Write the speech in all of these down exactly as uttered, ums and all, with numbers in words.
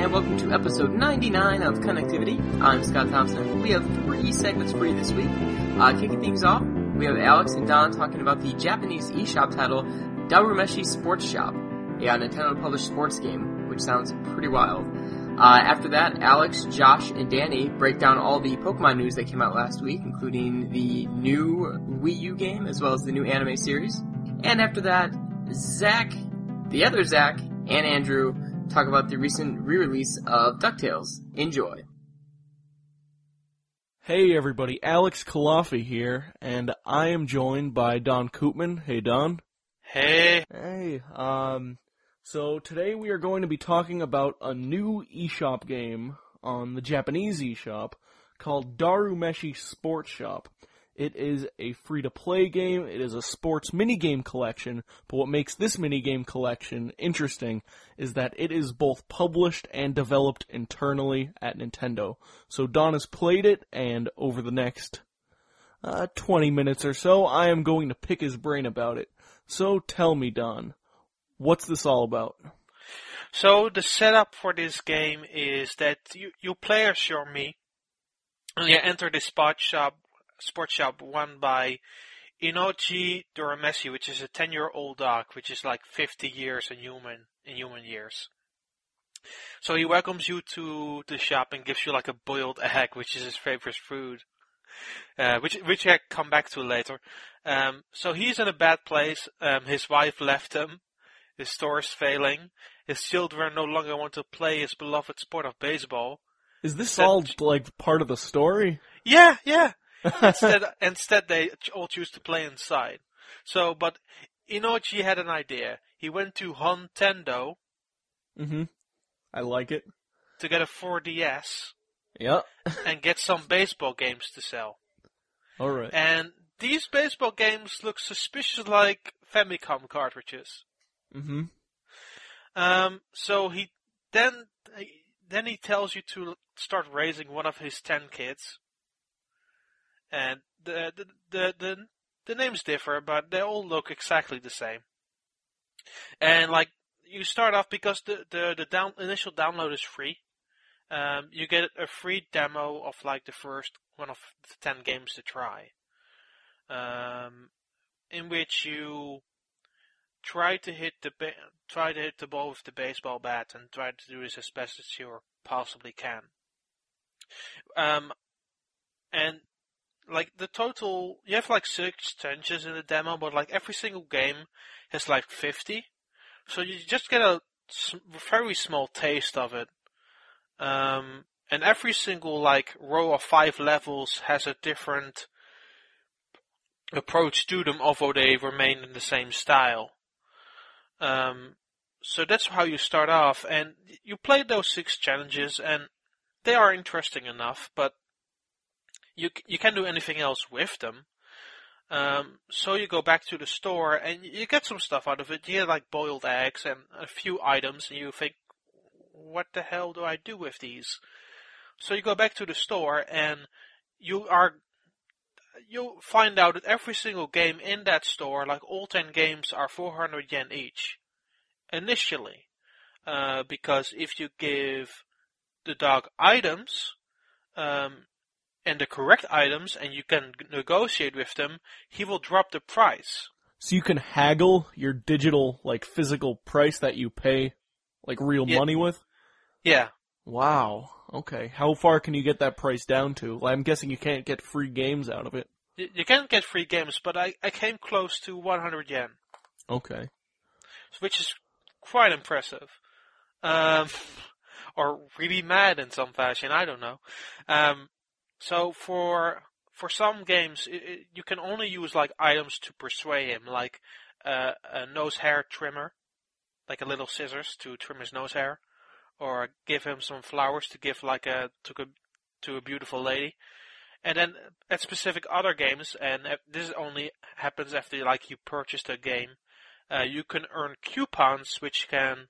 and welcome to episode ninety-nine of Connectivity. I'm Scott Thompson. We have three segments for you this week. Uh, kicking things off, we have Alex and Don talking about the Japanese eShop title Darumeshi Sports Shop, a Nintendo-published sports game, which sounds pretty wild. Uh, after that, Alex, Josh, and Danny break down all the Pokemon news that came out last week, including the new Wii U game, as well as the new anime series. And after that, Zach, the other Zach, and Andrew talk about the recent re-release of DuckTales. Enjoy. Hey everybody, Alex Kalafi here, and I am joined by Don Koopman. Hey Don. Hey. Hey, um, so today we are going to be talking about a new eShop game on the Japanese eShop called Darumeshi Sports Shop. It is a free-to-play game, it is a sports minigame collection, but what makes this minigame collection interesting is that it is both published and developed internally at Nintendo. So Don has played it, and over the next uh, twenty minutes or so, I am going to pick his brain about it. So tell me, Don, what's this all about? So the setup for this game is that you, you play as your me, and you enter the spot shop, sports shop run by Inochi Darumeshi, which is a ten-year-old dog, which is like fifty years in human in human years. So he welcomes you to the shop and gives you like a boiled egg, which is his favorite food, uh, which which I come back to later. Um, so he's in a bad place. Um, his wife left him. His store is failing. His children no longer want to play his beloved sport of baseball. Is this Instead, all like part of the story? Yeah, yeah. instead, instead they all choose to play inside. So, but Inochi had an idea. He went to Hontendo. Mm-hmm. I like it. To get a four D S. Yep. And get some baseball games to sell. All right. And these baseball games look suspicious like Famicom cartridges. Mm-hmm. Um. So he then then he tells you to start raising one of his ten kids. And the, the the the the names differ, but they all look exactly the same. And like you start off because the the the down, initial download is free. Um, you get a free demo of like the first one of the ten games to try. Um, in which you try to hit the ba- try to hit the ball with the baseball bat and try to do this as best as you possibly can. Um, and Like, the total, you have like six challenges in the demo, but like every single game has like fifty. So you just get a very small taste of it. Um, and every single like row of five levels has a different approach to them, although they remain in the same style. Um, so that's how you start off, and you play those six challenges, and they are interesting enough, but You you can't do anything else with them. Um, so you go back to the store and you get some stuff out of it. You get like boiled eggs and a few items, and you think, what the hell do I do with these? So you go back to the store and you are you find out that every single game in that store, like all ten games, are four hundred yen each initially, uh, because if you give the dog items, um, and the correct items, and you can negotiate with them, he will drop the price. So you can haggle your digital, like, physical price that you pay, like, real yeah. money with? Yeah. Wow. Okay. How far can you get that price down to? Well, I'm guessing you can't get free games out of it. You, you can't get free games, but I, I came close to one hundred yen. Okay. Which is quite impressive. Um, or really mad in some fashion, I don't know. Um, So for for some games, it, it, you can only use like items to persuade him, like uh, a nose hair trimmer, like a little scissors to trim his nose hair, or give him some flowers to give like a to a to a beautiful lady. And then at specific other games, and this only happens after like you purchased a game, uh, you can earn coupons which can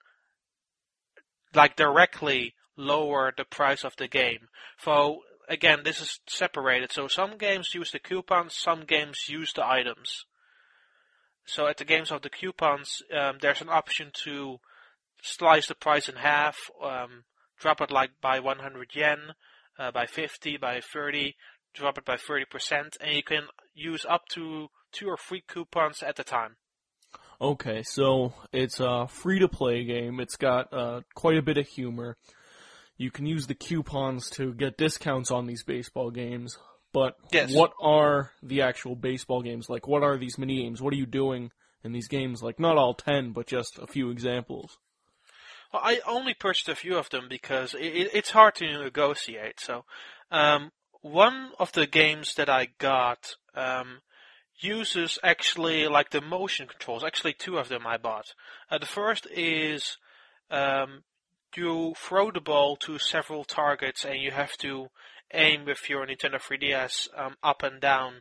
like directly lower the price of the game. So again, this is separated. So some games use the coupons, some games use the items. So at the games of the coupons, um, there's an option to slice the price in half, um, drop it like by one hundred yen, uh, by fifty, by thirty, drop it by thirty percent, and you can use up to two or three coupons at a time. Okay, so it's a free-to-play game. It's got uh, quite a bit of humor. You can use the coupons to get discounts on these baseball games. But yes. What are the actual baseball games? Like, what are these mini-games? What are you doing in these games? Like, not all ten, but just a few examples. Well, I only purchased a few of them because it, it's hard to negotiate. So, um, one of the games that I got um, uses actually like the motion controls. Actually, two of them I bought. Uh, the first is um, you throw the ball to several targets and you have to aim with your Nintendo three D S um, up and down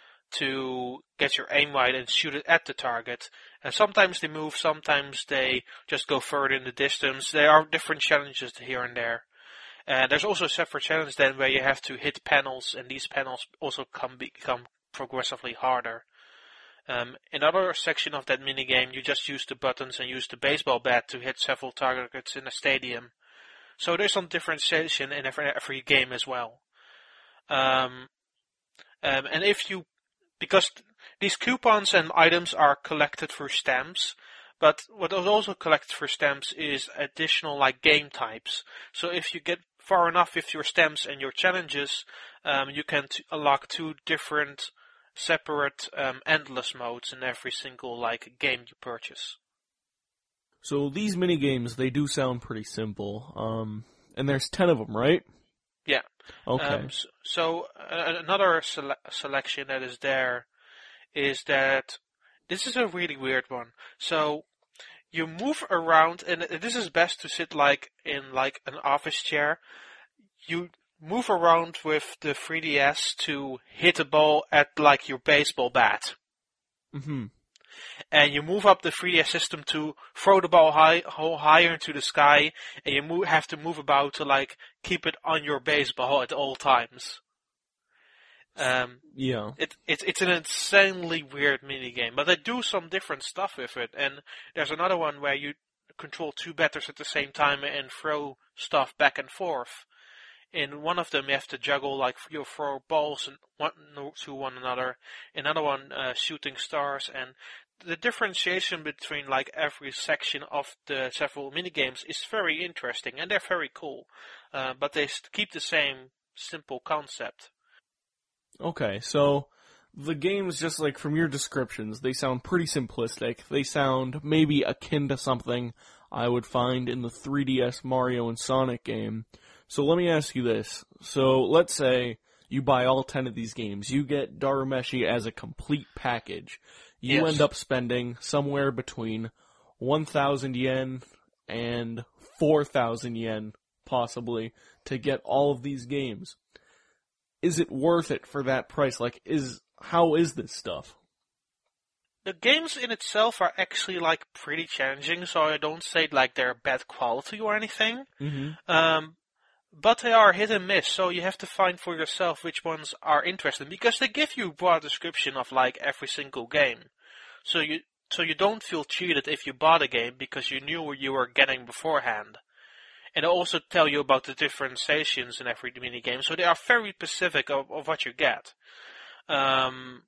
to get your aim right and shoot it at the target. And sometimes they move, sometimes they just go further in the distance. There are different challenges here and there. And there's also a separate challenge then where you have to hit panels, and these panels also come become progressively harder. Um, in another section of that minigame, you just use the buttons and use the baseball bat to hit several targets in a stadium. So there's some differentiation in every, every game as well. Um, um, and if you, because these coupons and items are collected through stamps, but what is also collected through stamps is additional like game types. So if you get far enough with your stamps and your challenges, um, you can t- unlock two different separate um, endless modes in every single like game you purchase. So these mini games, they do sound pretty simple. Um, and there's ten of them, right? Yeah. Okay. Um, so so uh, another sele- selection that is there is that this is a really weird one. So you move around, and this is best to sit like in like an office chair. You move around with the three D S to hit a ball at like your baseball bat. Mm-hmm. And you move up the three D S system to throw the ball high, higher into the sky, and you move, have to move about to like keep it on your baseball at all times. Um, yeah. It, it's it's an insanely weird mini game, but they do some different stuff with it. And there's another one where you control two batters at the same time and throw stuff back and forth. In one of them, you have to juggle, like, you throw balls and one, to one another. In another one, uh, shooting stars. And the differentiation between, like, every section of the several minigames is very interesting, and they're very cool. Uh, but they keep the same simple concept. Okay, so the games, just like from your descriptions, they sound pretty simplistic. They sound maybe akin to something I would find in the three D S Mario and Sonic game. So let me ask you this. So let's say you buy all ten of these games. You get Darumeshi as a complete package. You Yes. end up spending somewhere between one thousand yen and four thousand yen, possibly, to get all of these games. Is it worth it for that price? Like, is how is this stuff? The games in itself are actually, like, pretty challenging, so I don't say, like, they're bad quality or anything. Mm-hmm. Um... But they are hit and miss, so you have to find for yourself which ones are interesting, because they give you a broad description of like every single game. So you so you don't feel cheated if you bought a game because you knew what you were getting beforehand. And they also tell you about the differentiations in every mini game, so they are very specific of, of what you get. Um,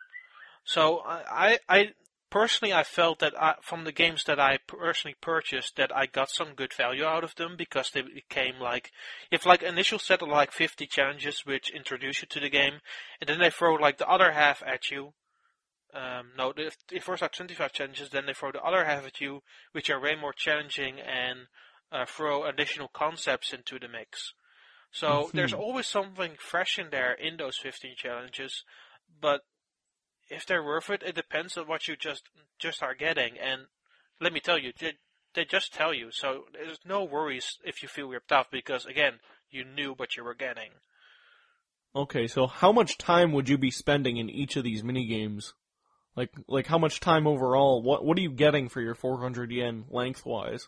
so I, I personally I felt that I, from the games that I personally purchased that I got some good value out of them, because they became like, you have like initial set of like fifty challenges which introduce you to the game, and then they throw like the other half at you. Um, no, they, they first have twenty-five challenges, then they throw the other half at you, which are way more challenging and uh, throw additional concepts into the mix. So Mm-hmm. there's always something fresh in there in those fifteen challenges, but if they're worth it, it depends on what you just just are getting. And let me tell you, they, they just tell you. So there's no worries if you feel ripped off, because, again, you knew what you were getting. Okay, so how much time would you be spending in each of these mini games? Like, like how much time overall? What what are you getting for your four hundred yen lengthwise?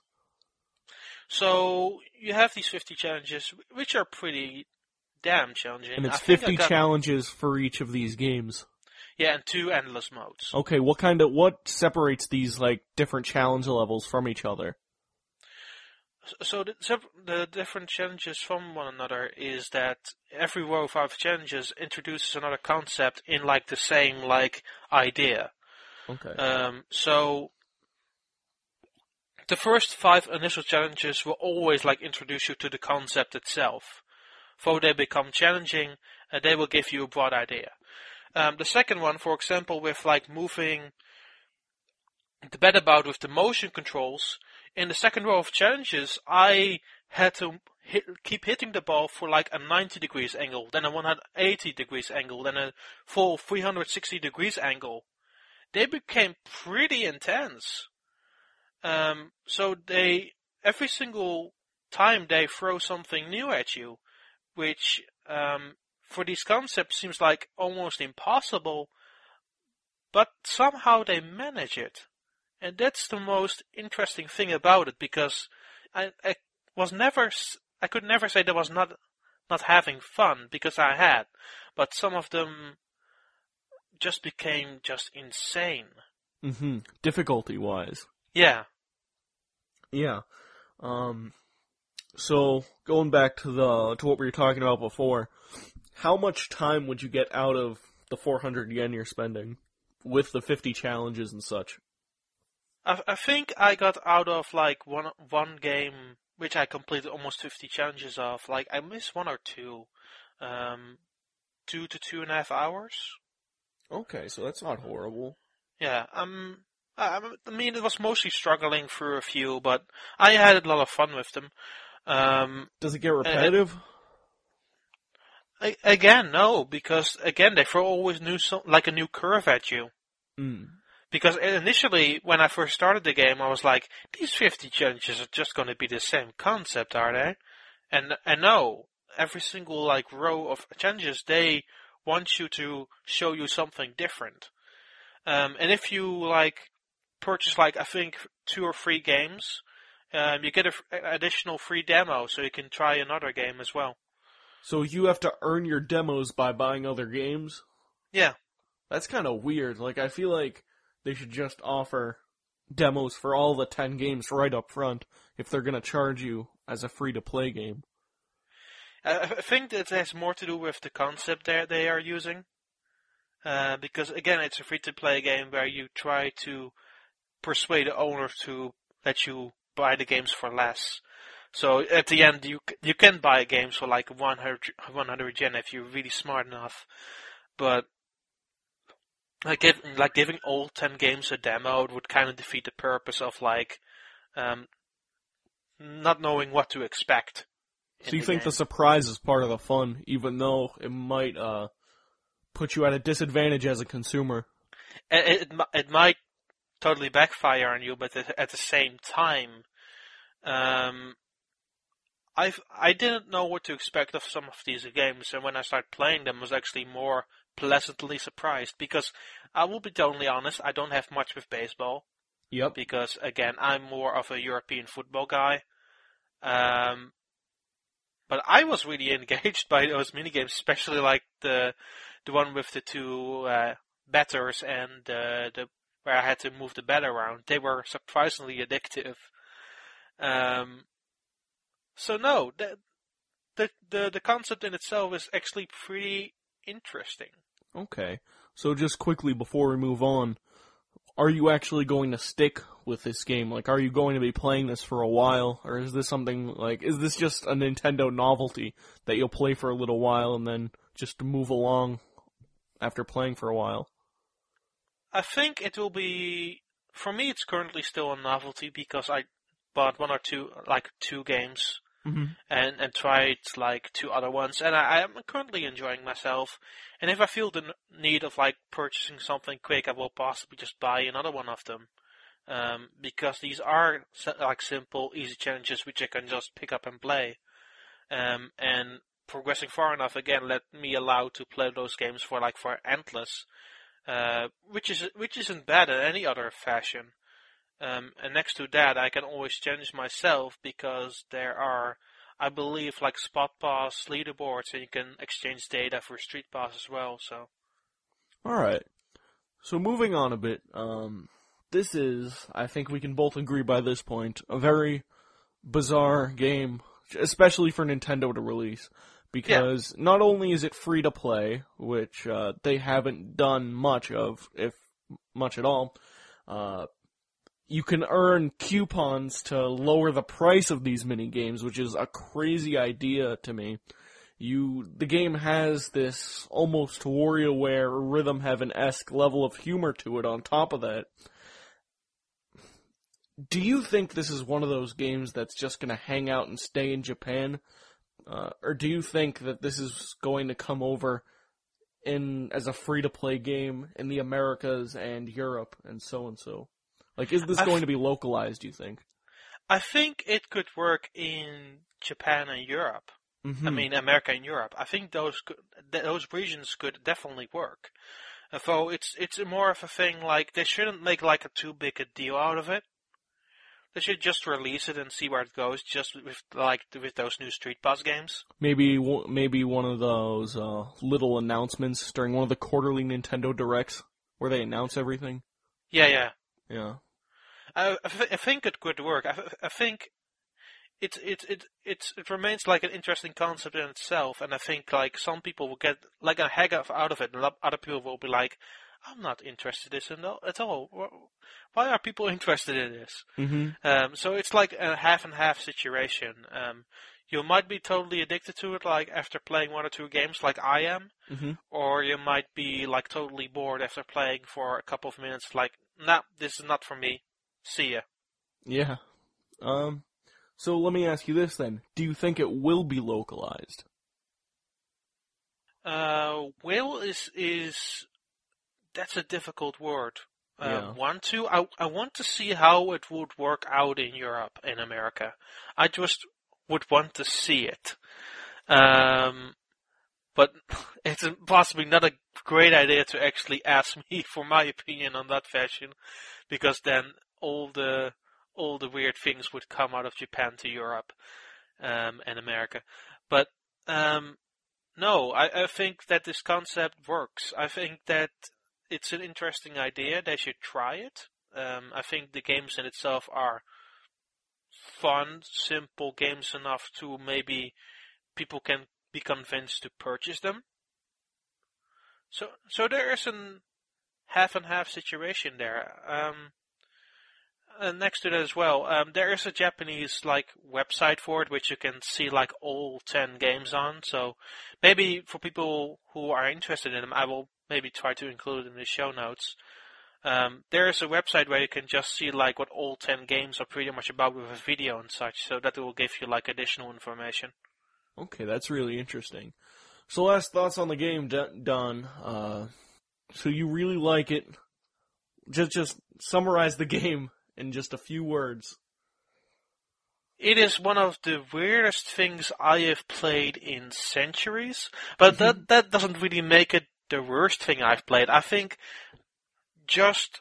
So you have these fifty challenges, which are pretty damn challenging. And it's I think I fifty got, challenges for each of these games. Yeah, and two endless modes. Okay, what kind of what separates these like different challenge levels from each other? So the, sev- the different challenges from one another is that every row of five challenges introduces another concept in like the same like idea. Okay. Um, so the first five initial challenges will always like introduce you to the concept itself. Though they become challenging, uh, they will give you a broad idea. Um, the second one, for example, with like moving the bed about with the motion controls, in the second row of challenges, I had to hit, keep hitting the ball for like a ninety degrees angle, then a one hundred eighty degrees angle, then a full three hundred sixty degrees angle. They became pretty intense. Um, so they, every single time they throw something new at you, which um, for these concepts seems like almost impossible, but somehow they manage it. And that's the most interesting thing about it, because I, I was never, I could never say that was not, not having fun, because I had, but some of them just became just insane. Mm-hmm. Difficulty-wise. Yeah. Yeah. Um, so, going back to the, to what we were talking about before, how much time would you get out of the four hundred yen you're spending with the fifty challenges and such? I, I think I got out of like one one game, which I completed almost fifty challenges of. Like I missed one or two, um, two to two and a half hours. Okay, so that's not horrible. Yeah, um, I, I mean it was mostly struggling through a few, but I had a lot of fun with them. Um, Does it get repetitive? I, again, no, because again they throw always new like a new curve at you. Mm. Because initially, when I first started the game, I was like, these fifty challenges are just going to be the same concept, are they? And and no, every single like row of challenges, they want you to show you something different. Um, and if you like purchase like I think two or three games, um, you get an additional free demo, so you can try another game as well. So you have to earn your demos by buying other games? Yeah. That's kind of weird. Like, I feel like they should just offer demos for all the ten games right up front if they're going to charge you as a free-to-play game. I think that has more to do with the concept that they are using. Uh, because, again, it's a free-to-play game where you try to persuade the owner to let you buy the games for less. So at the end, you you can buy games for like one hundred yen if you're really smart enough. But like, give, like giving all ten games a demo would kind of defeat the purpose of like um, not knowing what to expect. So you think game. The surprise is part of the fun, even though it might uh, put you at a disadvantage as a consumer? It, it, it might totally backfire on you, but at the same time, um, I I didn't know what to expect of some of these games, and when I started playing them, I was actually more pleasantly surprised, because I will be totally honest, I don't have much with baseball. Yep. Because, again, I'm more of a European football guy. Um, but I was really engaged by those minigames, especially like the the one with the two uh, batters and uh, the where I had to move the bat around. They were surprisingly addictive. Um, so no, the, the the the concept in itself is actually pretty interesting. Okay. So just quickly before we move on, are you actually going to stick with this game? Like, are you going to be playing this for a while? Or is this something, like, is this just a Nintendo novelty that you'll play for a little while and then just move along after playing for a while? I think it will be, for me it's currently still a novelty because I bought one or two, like two games. Mm-hmm. And, and tried like two other ones, and I, I'm currently enjoying myself. And if I feel the need of like purchasing something quick, I will possibly just buy another one of them, um, because these are like simple, easy challenges which I can just pick up and play. Um, and progressing far enough, again, let me allow to play those games for like for endless, uh, which is which isn't bad in any other fashion. Um, and next to that, I can always challenge myself because there are, I believe, like Spot Pass leaderboards, and you can exchange data for Street Pass as well. So, all right. So moving on a bit, um, this is, I think we can both agree by this point, a very bizarre game, especially for Nintendo to release, because yeah. not only is it free to play, which uh, they haven't done much of, if much at all, uh, you can earn coupons to lower the price of these mini games, which is a crazy idea to me. You, the game has this almost WarioWare Rhythm Heaven-esque level of humor to it on top of that. Do you think this is one of those games that's just going to hang out and stay in Japan? Uh, or do you think that this is going to come over in as a free-to-play game in the Americas and Europe and so and so? Like, is this I going f- to be localized, do you think? I think it could work in Japan and Europe. Mm-hmm. I mean, America and Europe. I think those could, those regions could definitely work. Although it's it's more of a thing like they shouldn't make like a too big a deal out of it. They should just release it and see where it goes, just with like with those new Street Pass games. Maybe maybe one of those uh, little announcements during one of the quarterly Nintendo Directs where they announce everything. Yeah, yeah, yeah. I, I, th- I think it could work. I, th- I think it it it it it remains like an interesting concept in itself, and I think like some people will get like a heck of out of it, and other people will be like, I'm not interested in this at all. Why are people interested in this? Mm-hmm. Um, so it's like a half and half situation. Um, you might be totally addicted to it, like after playing one or two games, like I am, mm-hmm. or you might be like totally bored after playing for a couple of minutes, like, nah, this is not for me. See ya. Yeah. Um. So let me ask you this then: do you think it will be localized? Uh, will is is. That's a difficult word. Um, yeah. Want to? I I want to see how it would work out in Europe, in America. I just would want to see it. Um, but it's possibly not a great idea to actually ask me for my opinion on that fashion, because then all the all the weird things would come out of Japan to Europe um, and America. But um, no, I, I think that this concept works. I think that it's an interesting idea. They should try it. Um, I think the games in itself are fun, simple games enough to maybe people can be convinced to purchase them. So, so there is an half and half situation there. Um, and next to that as well, um, there is a Japanese like website for it, which you can see like all ten games on. So maybe for people who are interested in them, I will maybe try to include in the show notes. Um, there is a website where you can just see like what all ten games are pretty much about with a video and such, so that will give you like additional information. Okay, that's really interesting. So last thoughts on the game, Don. Uh, so you really like it. Just just summarize the game in just a few words. It is one of the weirdest things I have played in centuries, but mm-hmm. that that doesn't really make it the worst thing I've played. I think just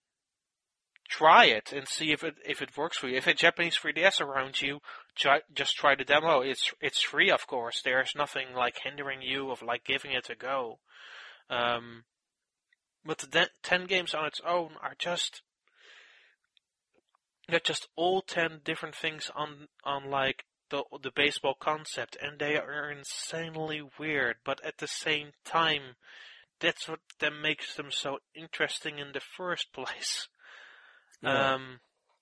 try it and see if it if it works for you. If a Japanese three D S around you, try, just try the demo. It's it's free, of course. There's nothing like hindering you of like giving it a go. Um, but the de- ten games on its own are just they're just all ten different things on on like the the baseball concept, and they are insanely weird. But at the same time, that's what that makes them so interesting in the first place. Yeah. Um,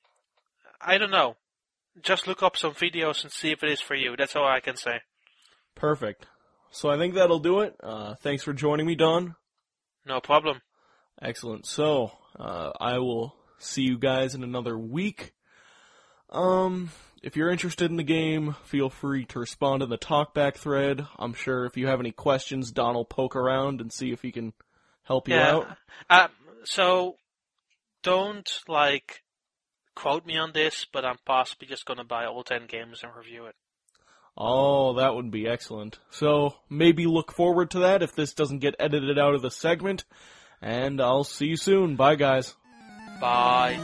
I don't know. Just look up some videos and see if it is for you. That's all I can say. Perfect. So I think that'll do it. Uh, thanks for joining me, Don. No problem. Excellent. So uh, I will see you guys in another week. Um, if you're interested in the game, feel free to respond in the talkback thread. I'm sure if you have any questions, Don will poke around and see if he can help you yeah. out. Uh, so don't like quote me on this, but I'm possibly just going to buy all ten games and review it. Oh, that would be excellent. So maybe look forward to that if this doesn't get edited out of the segment. And I'll see you soon. Bye, guys. Bye.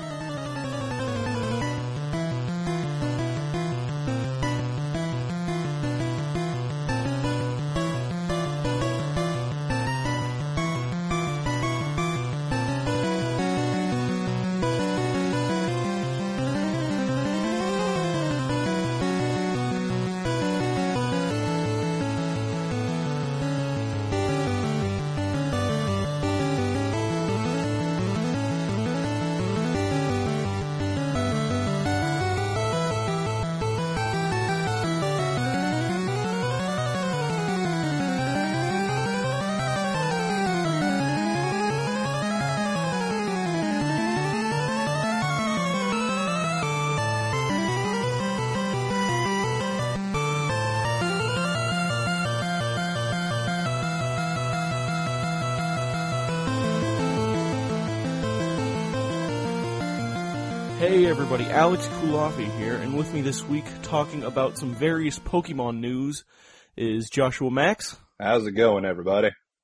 Hey everybody, Alex Kulafi here, and with me this week talking about some various Pokemon news is Joshua Max. How's it going, everybody?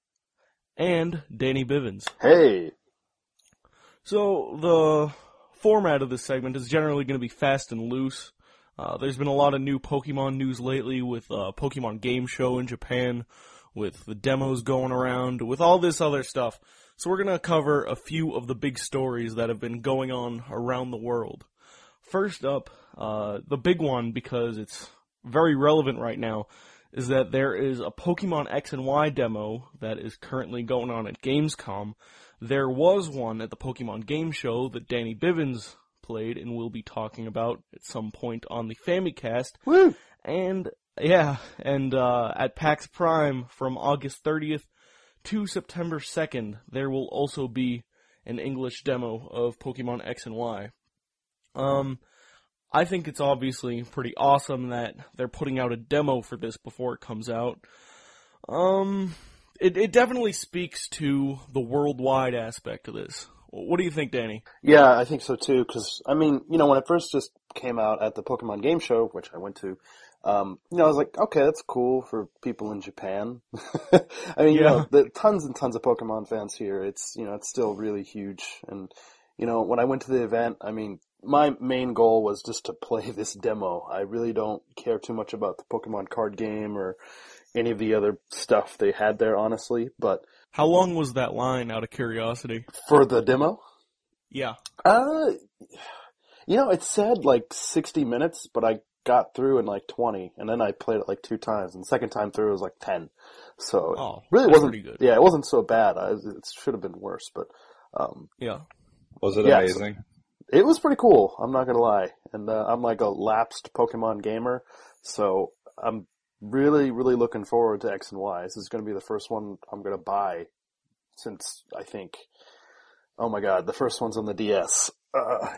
And Danny Bivens. Hey! So, the format of this segment is generally going to be fast and loose. Uh, there's been a lot of new Pokemon news lately with uh, Pokemon Game Show in Japan, with the demos going around, with all this other stuff. So we're going to cover a few of the big stories that have been going on around the world. First up, uh, the big one, because it's very relevant right now, is that there is a Pokemon X and Y demo that is currently going on at Gamescom. There was one at the Pokemon Game Show that Danny Bivens played and will be talking about at some point on the Famicast. Woo! And, yeah, and uh, at PAX Prime from August thirtieth to September second, there will also be an English demo of Pokemon X and Y. Um, I think it's obviously pretty awesome that they're putting out a demo for this before it comes out. Um, it, it definitely speaks to the worldwide aspect of this. What do you think, Danny? Yeah, I think so too, because, I mean, you know, when it first just came out at the Pokemon Game Show, which I went to, um, you know, I was like, okay, that's cool for people in Japan. I mean, Yeah. you know, the tons and tons of Pokemon fans here. It's, you know, it's still really huge. And, you know, when I went to the event, I mean, my main goal was just to play this demo. I really don't care too much about the Pokemon card game or any of the other stuff they had there, honestly, but How long was that line, out of curiosity? for the demo, Yeah. Uh, you know, it said like sixty minutes, but I got through in like twenty, and then I played it like two times, and the second time through it was like ten. So Oh, it really that's wasn't, pretty good. yeah, it wasn't so bad. I, it should have been worse, but, um, Yeah. Was it Yeah, amazing? it was pretty cool. I'm not gonna lie. And, uh, I'm like a lapsed Pokemon gamer, so I'm really, really looking forward to X and Y. This is gonna be the first one I'm gonna buy since, I think, oh my god, the first one's on the D S. Uh,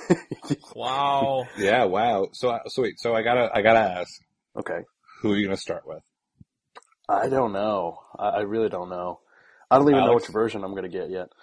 Wow. Yeah, wow. So, I- so wait, so I gotta, I gotta ask, okay. who are you gonna start with? I don't know. I, I really don't know. I don't even know Alex? which version I'm gonna get yet.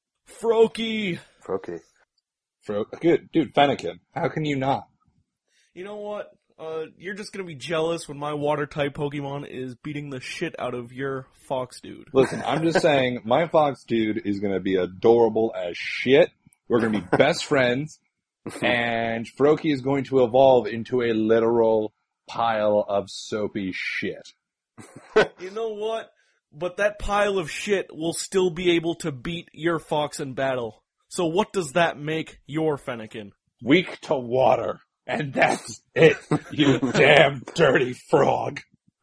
Froakie! Okay. For, good, dude, Fennekin. How can you not? You know what? Uh, you're just gonna be jealous when my water-type Pokemon is beating the shit out of your Fox dude. Listen, I'm just saying, my Fox dude is gonna be adorable as shit. We're gonna be best friends, and Froakie is going to evolve into a literal pile of soapy shit. You know what? But that pile of shit will still be able to beat your Fox in battle. So what does that make your Fennekin? Weak to water. And that's it, you damn dirty frog.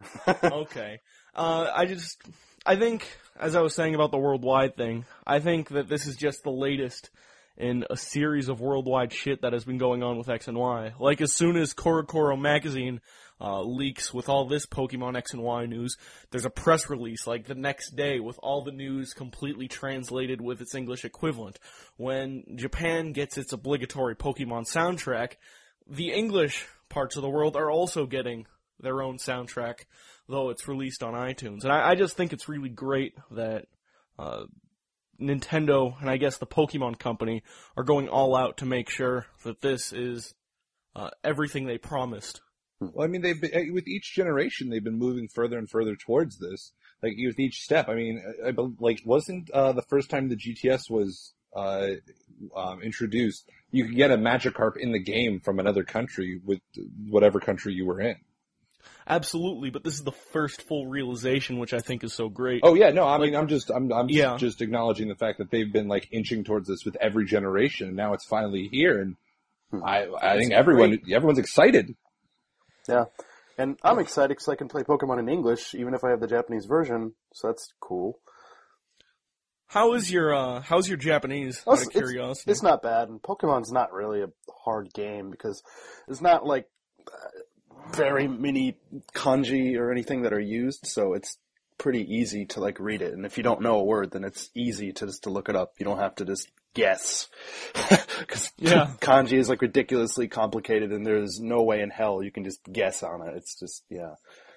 Okay. Uh, I just, I think, as I was saying about the worldwide thing, I think that this is just the latest in a series of worldwide shit that has been going on with X and Y. Like, as soon as Korokoro magazine uh, leaks with all this Pokemon X and Y news, there's a press release, like, the next day with all the news completely translated with its English equivalent. When Japan gets its obligatory Pokemon soundtrack, the English parts of the world are also getting their own soundtrack, though it's released on iTunes. And I, I just think it's really great that uh, Nintendo, and I guess the Pokemon Company, are going all out to make sure that this is uh, everything they promised. Well, I mean, they've been, with each generation, they've been moving further and further towards this. Like, with each step, I mean, I, I, like, wasn't uh, the first time the G T S was uh, um, introduced, you could get a Magikarp in the game from another country with whatever country you were in. Absolutely, but this is the first full realization, which I think is so great. Oh yeah, no, I mean, I'm just, I'm, I'm Yeah. just acknowledging the fact that they've been like inching towards this with every generation, and now it's finally here, and I, I think everyone, everyone's excited. Yeah. And I'm excited because I can play Pokemon in English, even if I have the Japanese version, so that's cool. How is your uh, how's your Japanese? Well, Out of it's- curiosity. It's not bad, and Pokemon's not really a hard game because it's not like uh, very many kanji or anything that are used, so it's pretty easy to like read it. And if you don't know a word, then it's easy to just to look it up. You don't have to just guess because Yeah. kanji is like ridiculously complicated, and there's no way in hell you can just guess on it. It's just yeah.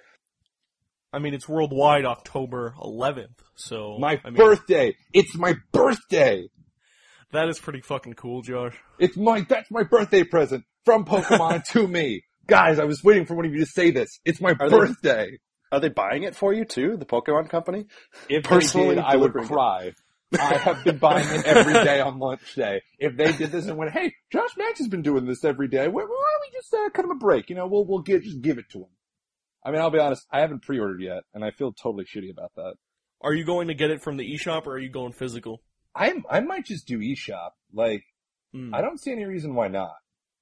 I mean, it's worldwide October eleventh, so My I mean, birthday! It's my birthday! That is pretty fucking cool, Josh. It's my, that's my birthday present from Pokemon to me. Guys, I was waiting for one of you to say this. It's my Are birthday. They, are they buying it for you too, the Pokemon company? If Personally they did, I would delivering it. cry. I have been buying it every day on lunch day. If they did this and went, hey, Josh Max has been doing this every day. Why, why don't we just uh, cut him a break? You know, we'll we'll get just give it to him. I mean, I'll be honest. I haven't pre-ordered yet, and I feel totally shitty about that. Are you going to get it from the eShop, or are you going physical? I I might just do eShop. Like, Hmm. I don't see any reason why not.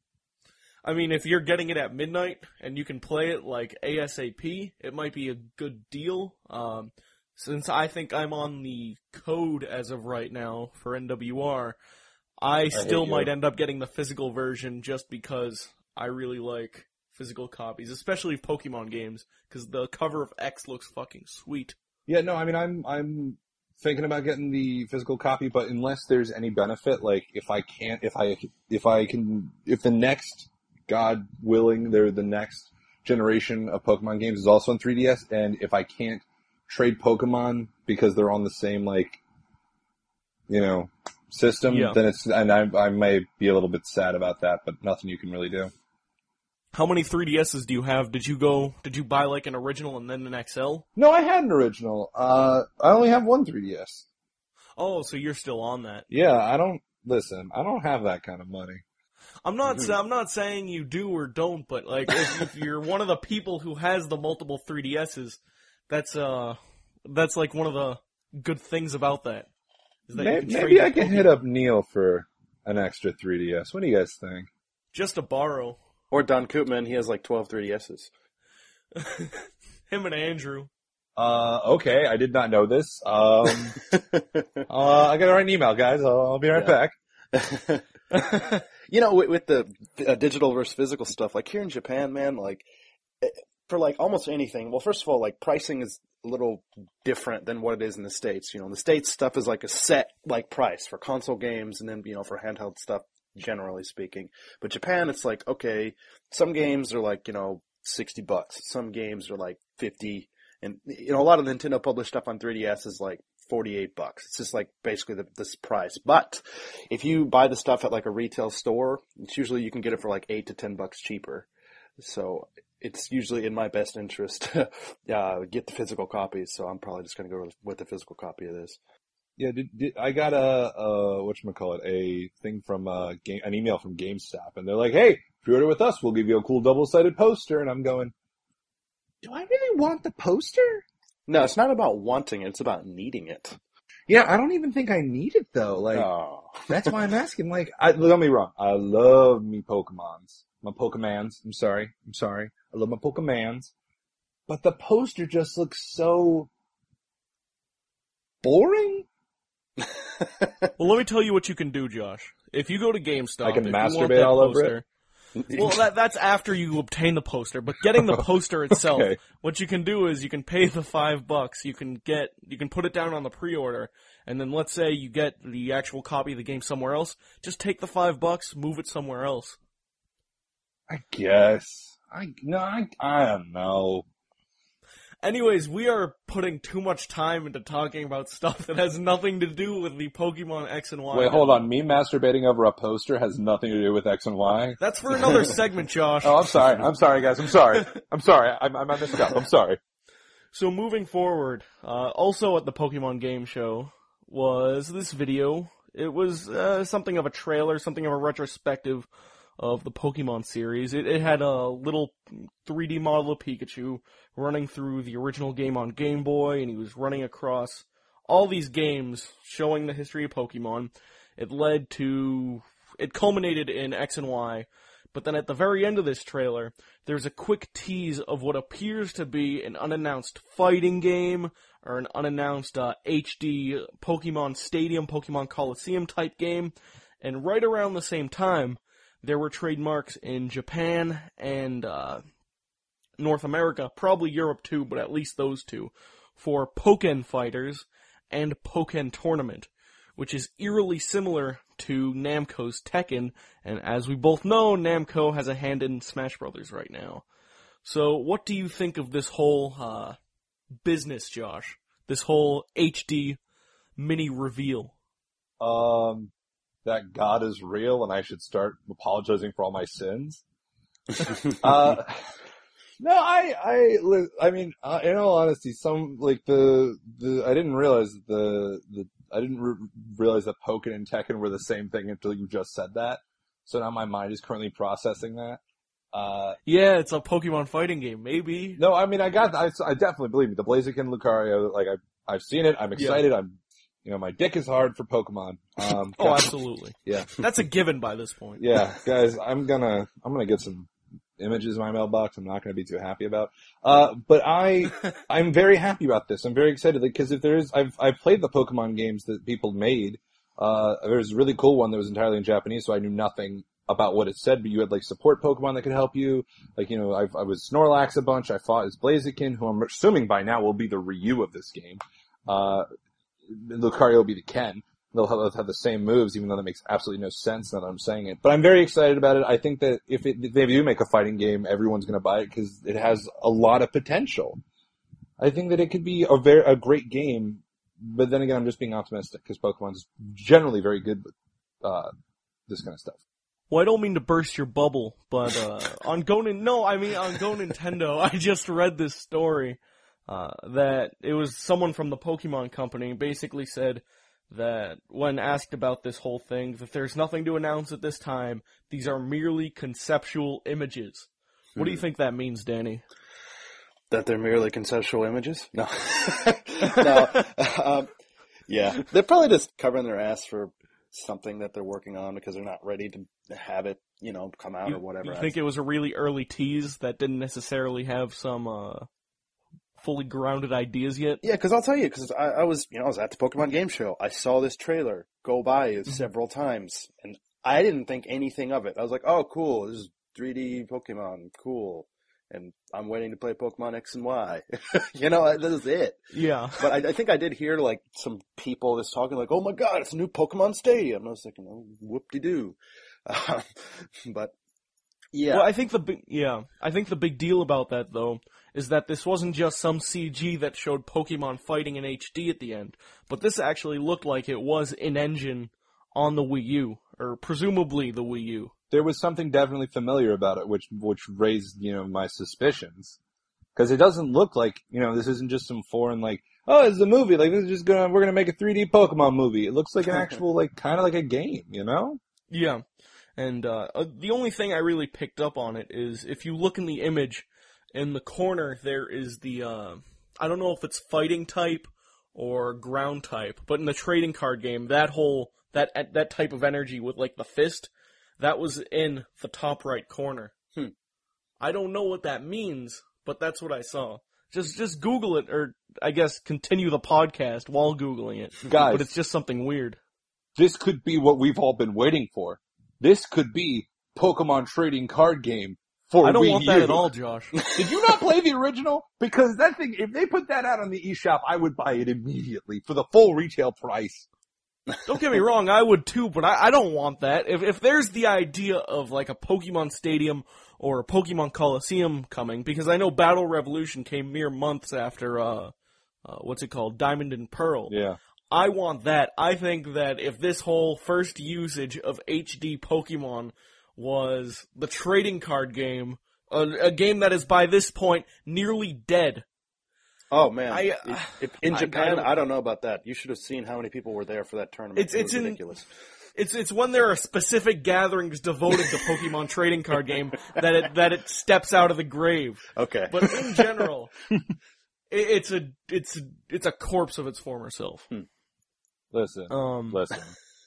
I mean, if you're getting it at midnight and you can play it like ASAP, it might be a good deal. Um, since I think I'm on the code as of right now for N W R, I still hate you. might end up getting the physical version just because I really like physical copies, especially Pokemon games, because the cover of X looks fucking sweet. Yeah, no, I mean, I'm I'm thinking about getting the physical copy, but unless there's any benefit, like if I can't, if I if I can, if the next, God willing, they're the next generation of Pokemon games is also on three D S, and if I can't trade Pokemon because they're on the same, like, you know, system, Yeah. then it's, and I I may be a little bit sad about that, but nothing you can really do. How many three D S's do you have? Did you go, did you buy like an original and then an X L? No, I had an original. Uh, I only have one three D S. Oh, so you're still on that. Yeah, I don't, listen, I don't have that kind of money. I'm not. Mm-hmm. I'm not saying you do or don't, but like, if, if you're one of the people who has the multiple three D S's, that's uh, that's like one of the good things about that. Is that you Maybe, can trade maybe I your can Poke- hit up Neil for an extra three D S. What do you guys think? just to borrow Or Don Koopman, he has like twelve three D S's. him and Andrew. Uh, okay, I did not know this. Um, uh, I gotta write an email, guys. I'll, I'll be right Yeah. back. You know, with, with the uh, digital versus physical stuff, like here in Japan, man, like eh, for like almost anything. Well, first of all, like pricing is a little different than what it is in the States. You know, in the States, stuff is like a set like price for console games, and then you know for handheld stuff, generally speaking. But Japan, it's like okay, some games are like you know sixty bucks, some games are like fifty, and you know a lot of Nintendo published stuff on three D S is like forty-eight bucks. It's just like basically the, this price. But if you buy the stuff at like a retail store, it's usually you can get it for like eight to ten bucks cheaper. So it's usually in my best interest to uh, get the physical copies. So I'm probably just going to go with, with the physical copy of this. Yeah, did, did, I got a, uh, whatchamacallit, a thing from, uh, game, an email from GameStop, and they're like, hey, pre-order with us, we'll give you a cool double-sided poster, and I'm going, do I really want the poster? No, it's not about wanting it. It's about needing it. Yeah, I don't even think I need it, though. Like, Oh. that's why I'm asking. Like, I, don't get me wrong, I love me Pokemons. My Pokemans, I'm sorry, I'm sorry. I love my Pokemans. But the poster just looks so boring. Well, let me tell you what you can do, Josh. If you go to GameStop, I can if you want masturbate that all over poster, well, that, that's after you obtain the poster. But getting the poster itself, Okay. what you can do is you can pay the five bucks. You can get, you can put it down on the pre-order, and then let's say you get the actual copy of the game somewhere else. Just take the five bucks, move it somewhere else. I guess. I, no, I, I don't know. Anyways, we are putting too much time into talking about stuff that has nothing to do with the Pokemon X and Y. Wait, hold on. Me masturbating over a poster has nothing to do with X and Y? That's for another segment, Josh. Oh, I'm sorry. I'm sorry, guys. I'm sorry. I'm sorry. I, I messed up. I'm sorry. So moving forward, uh, also at the Pokemon Game Show was this video. It was uh, something of a trailer, something of a retrospective of the Pokemon series. It, it had a little three D model of Pikachu running through the original game on Game Boy, and he was running across all these games showing the history of Pokemon. It led to... It culminated in X and Y, but then at the very end of this trailer, there's a quick tease of what appears to be an unannounced fighting game, or an unannounced uh, H D Pokemon Stadium, Pokemon Coliseum type game, and right around the same time, there were trademarks in Japan and uh, North America, probably Europe too, but at least those two, for Pokken Fighters and Pokken Tournament, which is eerily similar to Namco's Tekken, and as we both know, Namco has a hand in Smash Brothers right now. So what do you think of this whole uh, business, Josh? This whole H D mini reveal? Um, that God is real and I should start apologizing for all my sins. uh, no, I, I, I mean, uh, in all honesty, some, like, the, the, I didn't realize that the, the, I didn't re- realize that Pokken and Tekken were the same thing until you just said that. So now my mind is currently processing that. Uh, yeah, it's a Pokemon fighting game, maybe. No, I mean, I got, I, I definitely believe me. The Blaziken Lucario, like, I, I've seen it, I'm excited, yeah. I'm, you know, my dick is hard for Pokemon. Um, oh, absolutely. Yeah. That's a given by this point. Yeah, guys, I'm gonna, I'm gonna get some images in my mailbox I'm not gonna be too happy about. Uh, but I, I'm very happy about this. I'm very excited, because if there is, I've, I've played the Pokemon games that people made. Uh, there's a really cool one that was entirely in Japanese, so I knew nothing about what it said, but you had, like, support Pokemon that could help you. Like, you know, I've, I was Snorlax a bunch, I fought as Blaziken, who I'm assuming by now will be the Ryu of this game. Uh, Lucario will be the Ken. They'll have, they'll have the same moves, even though that makes absolutely no sense now that I'm saying it. But I'm very excited about it. I think that if, it, if they do make a fighting game, everyone's going to buy it because it has a lot of potential. I think that it could be a very a great game, but then again, I'm just being optimistic because Pokemon's generally very good with uh, this kind of stuff. Well, I don't mean to burst your bubble, but uh, on Go Nin- no, I mean on Go Nintendo, I just read this story. Uh, that it was someone from the Pokemon company basically said that when asked about this whole thing, that there's nothing to announce at this time. These are merely conceptual images. What hmm. do you think that means, Danny? That they're merely conceptual images? No. no. Um, yeah. They're probably just covering their ass for something that they're working on because they're not ready to have it, you know, come out you, or whatever. You think it was a really early tease that didn't necessarily have some, uh, fully grounded ideas yet? Yeah, because I'll tell you, because I, I was, you know, I was at the Pokemon Game Show. I saw this trailer go by mm-hmm. several times, and I didn't think anything of it. I was like, oh, cool, this is three D Pokemon, cool. And I'm waiting to play Pokemon X and Y. you know, this is it. Yeah. But I, I think I did hear, like, some people just talking like, oh my god, it's a new Pokemon Stadium. And I was like, oh, whoop-de-doo. Uh, but, yeah. Well, I think the big, yeah, I think the big deal about that, though, is that this wasn't just some C G that showed Pokemon fighting in H D at the end, but this actually looked like it was in-engine on the Wii U, or presumably the Wii U. There was something definitely familiar about it, which which raised, you know, my suspicions. Because it doesn't look like, you know, this isn't just some foreign, like, oh, it's a movie, like, this is just gonna, we're gonna make a three D Pokemon movie. It looks like an actual, like, kinda like a game, you know? Yeah. And, uh, the only thing I really picked up on it is, if you look in the image, in the corner, there is the, uh, I don't know if it's fighting type or ground type, but in the trading card game, that whole, that, that type of energy with, like, the fist, that was in the top right corner. Hmm. I don't know what that means, but that's what I saw. Just, just Google it, or, I guess, continue the podcast while Googling it. Guys. But it's just something weird. This could be what we've all been waiting for. This could be Pokemon trading card game for I don't Wii want U. that at all, Josh. Did you not play the original? Because that thing, if they put that out on the eShop, I would buy it immediately for the full retail price. Don't get me wrong, I would too, but I, I don't want that. If if there's the idea of like a Pokemon Stadium or a Pokemon Coliseum coming, because I know Battle Revolution came mere months after, uh, uh, what's it called, Diamond and Pearl. Yeah. I want that. I think that if this whole first usage of H D Pokemon was the trading card game, a, a game that is by this point nearly dead. Oh man! I, uh, if, if in I, Japan, I don't, I don't know about that. You should have seen how many people were there for that tournament. It's it it's was ridiculous. In, it's it's when there are specific gatherings devoted to Pokemon trading card game that it that it steps out of the grave. Okay, but in general, it, it's a it's it's a corpse of its former self. Hmm. Listen, um, listen.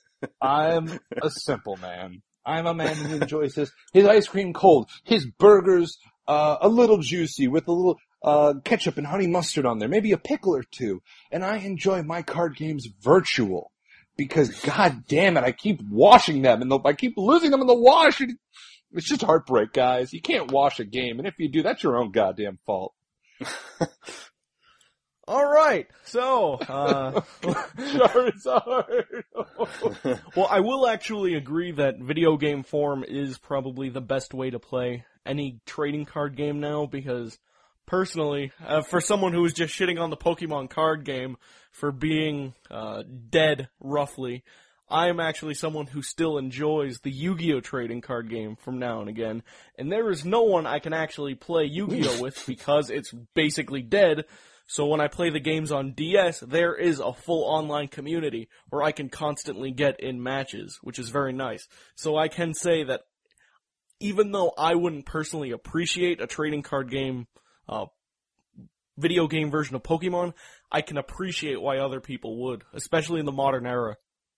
I'm a simple man. I'm a man who enjoys his his ice cream cold, his burgers uh, a little juicy with a little uh, ketchup and honey mustard on there, maybe a pickle or two, and I enjoy my card games virtual because, god damn it, I keep washing them and the, I keep losing them in the wash. It's just heartbreak, guys. You can't wash a game, and if you do, that's your own goddamn fault. All right, so uh, Charizard. Well, I will actually agree that video game form is probably the best way to play any trading card game now, because personally, uh, for someone who was just shitting on the Pokemon card game for being uh, dead, roughly, I'm actually someone who still enjoys the Yu-Gi-Oh! Trading card game from now and again, and there is no one I can actually play Yu-Gi-Oh! with because it's basically dead. So when I play the games on D S, there is a full online community where I can constantly get in matches, which is very nice. So I can say that even though I wouldn't personally appreciate a trading card game, uh, video game version of Pokemon, I can appreciate why other people would, especially in the modern era.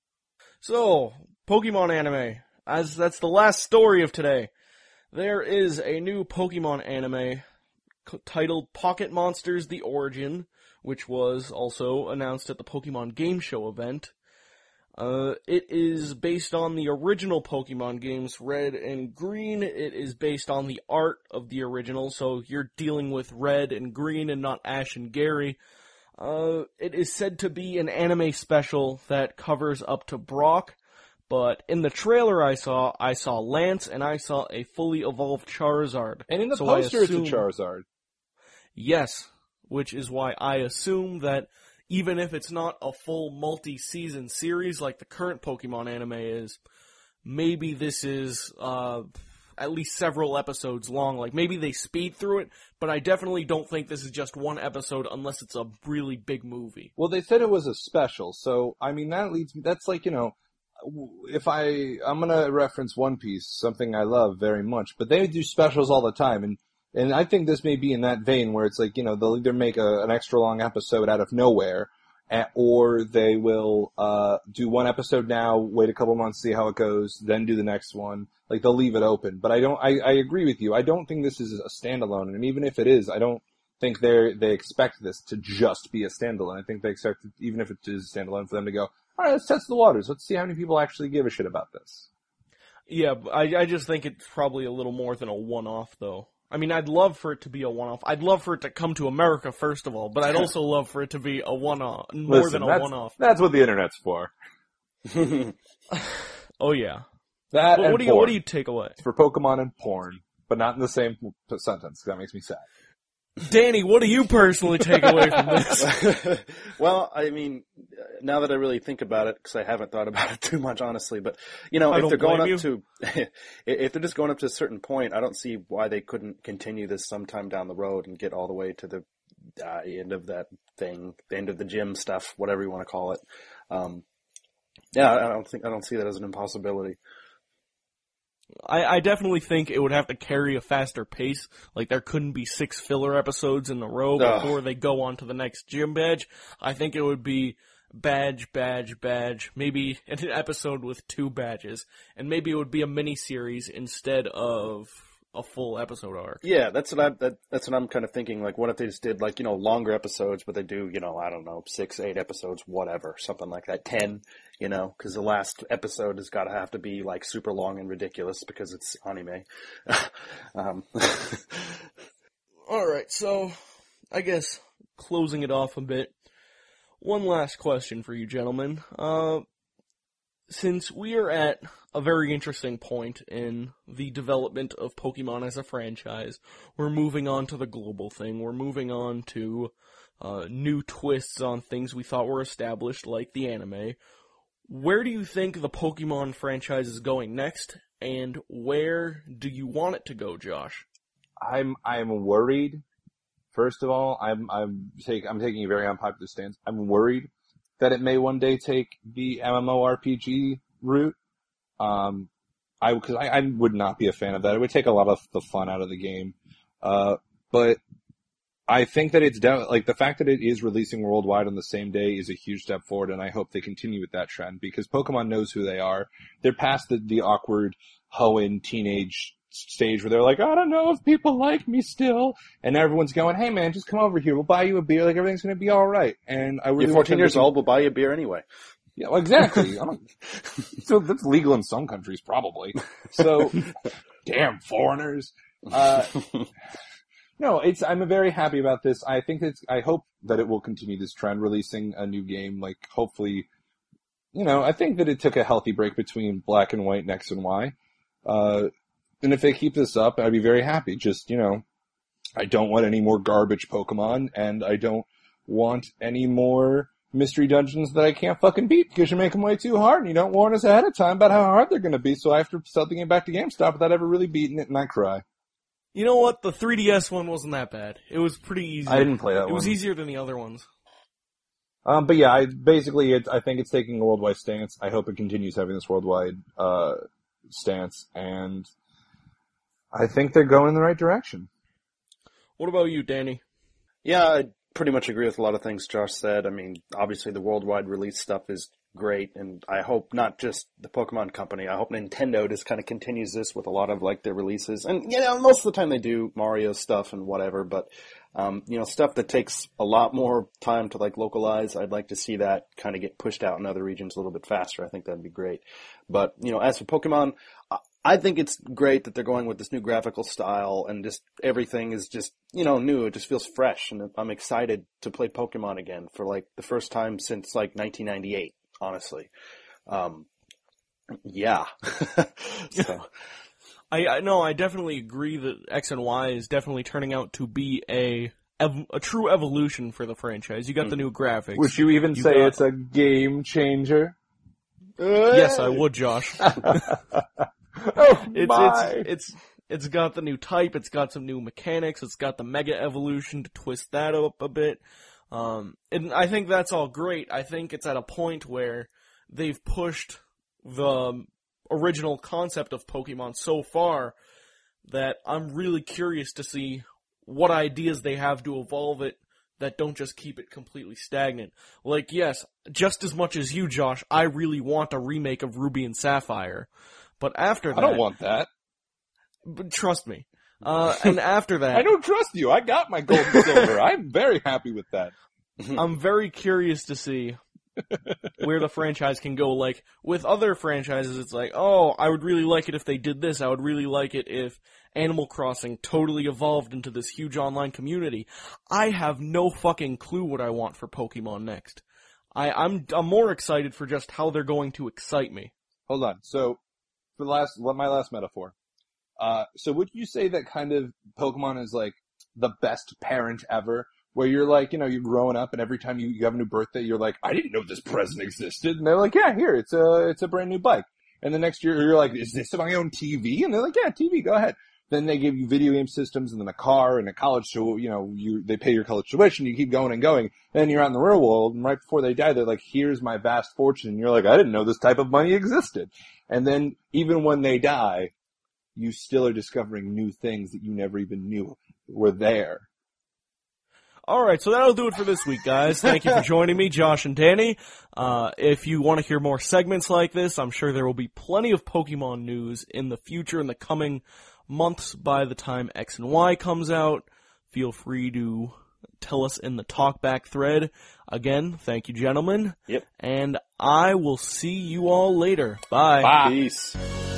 So, Pokemon anime, as that's the last story of today. There is a new Pokemon anime titled Pocket Monsters: The Origin, which was also announced at the Pokemon Game Show event. Uh, it is based on the original Pokemon games, Red and Green. It is based on the art of the original, so you're dealing with Red and Green and not Ash and Gary. Uh, it is said to be an anime special that covers up to Brock, but in the trailer I saw, I saw Lance and I saw a fully evolved Charizard. And in the so poster assume, it's a Charizard. Yes, which is why I assume that even if it's not a full multi-season series like the current Pokemon anime is, maybe this is uh, at least several episodes long. Like, maybe they speed through it, but I definitely don't think this is just one episode unless it's a really big movie. Well, they said it was a special, so, I mean, that leads me, that's like, you know, if I, I'm gonna reference One Piece, something I love very much, but they do specials all the time, and And I think this may be in that vein where it's like, you know, they'll either make a, an extra long episode out of nowhere, and, or they will uh do one episode now, wait a couple months, see how it goes, then do the next one. Like, they'll leave it open. But I don't, I, I agree with you. I don't think this is a standalone, and even if it is, I don't think they they expect this to just be a standalone. I think they expect, even if it is a standalone, for them to go, all right, let's test the waters. Let's see how many people actually give a shit about this. Yeah, I, I just think it's probably a little more than a one-off, though. I mean, I'd love for it to be a one-off. I'd love for it to come to America, first of all, but I'd also love for it to be a one-off, more Listen, than a that's, one-off. That's what the internet's for. Oh, yeah. That What, and what do you porn. What do you take away? It's for Pokemon and porn, but not in the same sentence. That makes me sad. Danny, what do you personally take away from this? Well, I mean, now that I really think about it, because I haven't thought about it too much, honestly, but, you know, I if don't they're going blame up to, if they're just going up to a certain point, I don't see why they couldn't continue this sometime down the road and get all the way to the uh, end of that thing, the end of the gym stuff, whatever you want to call it. Um, yeah, I don't think, I don't see that as an impossibility. I, I definitely think it would have to carry a faster pace. Like, there couldn't be six filler episodes in a row Ugh. before they go on to the next gym badge. I think it would be badge, badge, badge, maybe an episode with two badges, and maybe it would be a mini-series instead of a full episode arc. Yeah, that's what I that, that's what I'm kind of thinking. Like, what if they just did, like, you know, longer episodes, but they do, you know, I don't know, six, eight episodes, whatever, something like that, ten, you know, because the last episode has got to have to be like super long and ridiculous because it's anime. um. All right, so I guess closing it off a bit. One last question for you gentlemen. Uh, since we are at a very interesting point in the development of Pokemon as a franchise, we're moving on to the global thing. We're moving on to uh, new twists on things we thought were established, like the anime. Where do you think the Pokemon franchise is going next, and where do you want it to go, Josh? I'm I'm worried. First of all, I'm I'm take I'm taking a very unpopular stance. I'm worried that it may one day take the MMORPG route. Um, I because I, I would not be a fan of that. It would take a lot of the fun out of the game. Uh, but I think that it's de- like the fact that it is releasing worldwide on the same day is a huge step forward, and I hope they continue with that trend because Pokemon knows who they are. They're past the, the awkward Hoenn teenage stage where they're like, I don't know if people like me still, and everyone's going, hey man, just come over here, we'll buy you a beer, like everything's gonna be alright. And I really You're want fourteen them years to- old, we'll buy you a beer anyway. Yeah, well, exactly. I don't, so that's legal in some countries, probably. So, damn foreigners. Uh, no, it's, I'm very happy about this. I think it's, I hope that it will continue this trend, releasing a new game, like, hopefully, you know, I think that it took a healthy break between Black and White and X and Y. Uh, and if they keep this up, I'd be very happy. Just, you know, I don't want any more garbage Pokemon, and I don't want any more mystery dungeons that I can't fucking beat because you make them way too hard and you don't warn us ahead of time about how hard they're going to be, so I have to sell the game back to GameStop without ever really beating it, and I cry. You know what? The three D S one wasn't that bad. It was pretty easy. I didn't play that it one. It was easier than the other ones. Um, but yeah, I, basically, it, I think it's taking a worldwide stance. I hope it continues having this worldwide uh, stance, and I think they're going in the right direction. What about you, Danny? Yeah, I pretty much agree with a lot of things Josh said. I mean, obviously the worldwide release stuff is great, and I hope not just the Pokemon Company, I hope Nintendo just kind of continues this with a lot of, like, their releases. And, you know, most of the time they do Mario stuff and whatever, but, um, you know, stuff that takes a lot more time to, like, localize, I'd like to see that kind of get pushed out in other regions a little bit faster. I think that'd be great. But, you know, as for Pokemon, I think it's great that they're going with this new graphical style, and just everything is just, you know, new. It just feels fresh, and I'm excited to play Pokemon again for, like, the first time since, like, nineteen ninety-eight. Honestly. Um, yeah. so. I, I no, I definitely agree that X and Y is definitely turning out to be a ev- a true evolution for the franchise. You got mm. the new graphics. Would you even you say got... it's a game changer? Yes, I would, Josh. oh, it's, my. it's it's it's got the new type. It's got some new mechanics. It's got the Mega Evolution to twist that up a bit. Um, and I think that's all great. I think it's at a point where they've pushed the original concept of Pokemon so far that I'm really curious to see what ideas they have to evolve it that don't just keep it completely stagnant. Like, yes, just as much as you, Josh, I really want a remake of Ruby and Sapphire. But after that... I don't want that. But trust me. Uh, and after that... I don't trust you. I got my gold and silver. I'm very happy with that. I'm very curious to see where the franchise can go. Like, with other franchises, it's like, oh, I would really like it if they did this. I would really like it if Animal Crossing totally evolved into this huge online community. I have no fucking clue what I want for Pokemon next. I, I'm, I'm more excited for just how they're going to excite me. Hold on. So, for the last, my last metaphor. Uh, so would you say that kind of Pokemon is like the best parent ever? Where you're like, you know, you're growing up and every time you, you have a new birthday, you're like, I didn't know this present existed. And they're like, yeah, here, it's a, it's a brand new bike. And the next year you're like, is this my own T V? And they're like, yeah, T V, go ahead. Then they give you video game systems and then a car and a college, so, you know, you, they pay your college tuition, you keep going and going. Then you're out in the real world, and right before they die, they're like, here's my vast fortune. And you're like, I didn't know this type of money existed. And then even when they die, you still are discovering new things that you never even knew were there. Alright, so that'll do it for this week, guys. Thank you for joining me, Josh and Danny. Uh, if you want to hear more segments like this, I'm sure there will be plenty of Pokemon news in the future, in the coming months by the time X and Y comes out. Feel free to tell us in the talkback thread. Again, thank you, gentlemen. Yep. And I will see you all later. Bye. Bye. Peace.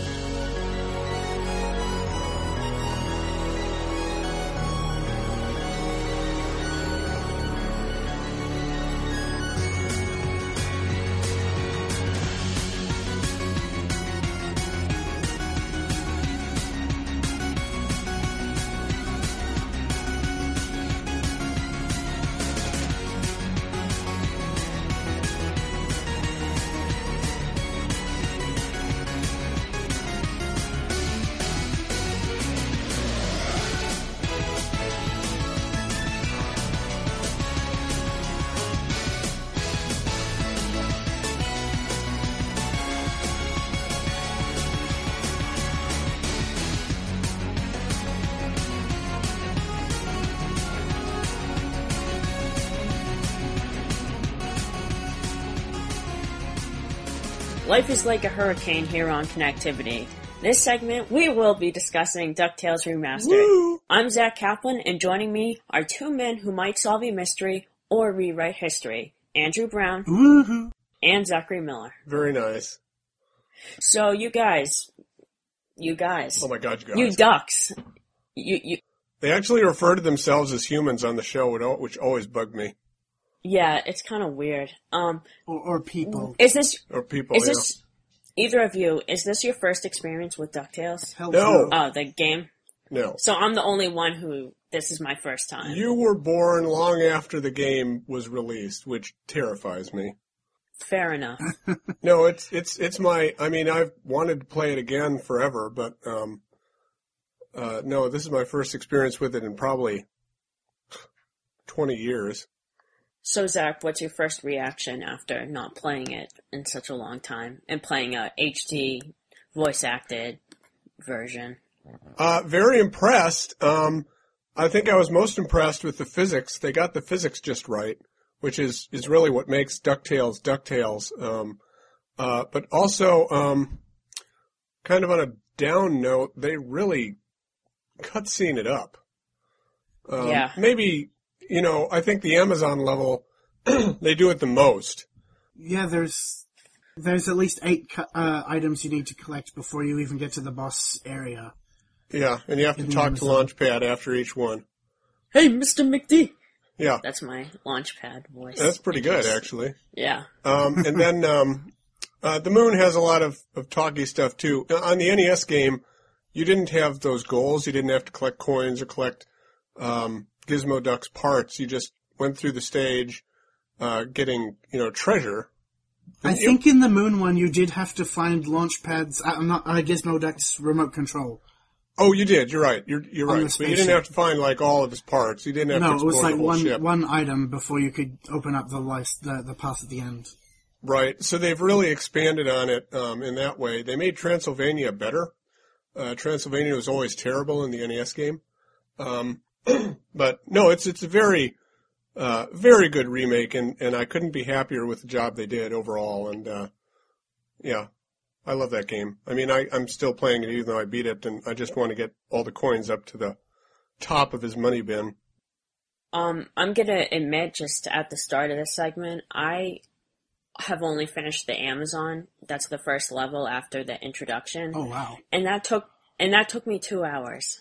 Life is like a hurricane here on Connectivity. This segment, we will be discussing DuckTales Remastered. Woo! I'm Zach Kaplan, and joining me are two men who might solve a mystery or rewrite history. Andrew Brown Woo-hoo. And Zachary Miller. Very nice. So, you guys, you guys. Oh my god, you guys. You ducks. You, you. They actually refer to themselves as humans on the show, which always bugged me. Yeah, it's kind of weird. Um, or, or people. Is this, or people, is yeah. this, either of you, is this your first experience with DuckTales? Hell no. Oh, the game? no. So I'm the only one who, this is my first time. You were born long after the game was released, which terrifies me. Fair enough. No, it's, it's, it's my, I mean, I've wanted to play it again forever, but, um, uh, no, this is my first experience with it in probably twenty years. So Zach, what's your first reaction after not playing it in such a long time and playing a H D voice acted version? Uh, very impressed. Um, I think I was most impressed with the physics. They got the physics just right, which is, is really what makes DuckTales DuckTales. Um, uh, but also, um, kind of on a down note, they really cutscene it up. Um, Yeah. Maybe, you know, I think the Amazon level, they do it the most. Yeah, there's there's at least eight cu- uh, items you need to collect before you even get to the boss area. Yeah, and you have to In the talk to Amazon. Launchpad after each one. Hey, Mister McD! Yeah, That's my Launchpad voice. that's pretty In good, case- actually. Yeah. Um, and then um, uh, the Moon has a lot of, of talky stuff, too. Uh, On the N E S game, you didn't have those goals. You didn't have to collect coins or collect um, Gizmo Duck's parts. You just went through the stage uh, getting, you know, treasure. I And you- think in the Moon one you did have to find Launchpad's, uh, not uh, Gizmo Duck's remote control. Oh, you did. You're right. You're you're On the right. But you didn't spaceship. have to find like all of his parts. You didn't have No, to it was explore like the whole one ship. one item before you could open up the life, the, the path at the end. Right. So they've really expanded on it um, in that way. They made Transylvania better. Uh, Transylvania was always terrible in the N E S game. Um, but no, it's it's a very uh, very good remake, and, and I couldn't be happier with the job they did overall. And uh, yeah, I love that game. I mean, I, I'm still playing it even though I beat it, and I just want to get all the coins up to the top of his money bin. Um, I'm gonna admit, just at the start of this segment, I have only finished the Amazon. That's the first level after the introduction. Oh wow! And that took, and that took me two hours.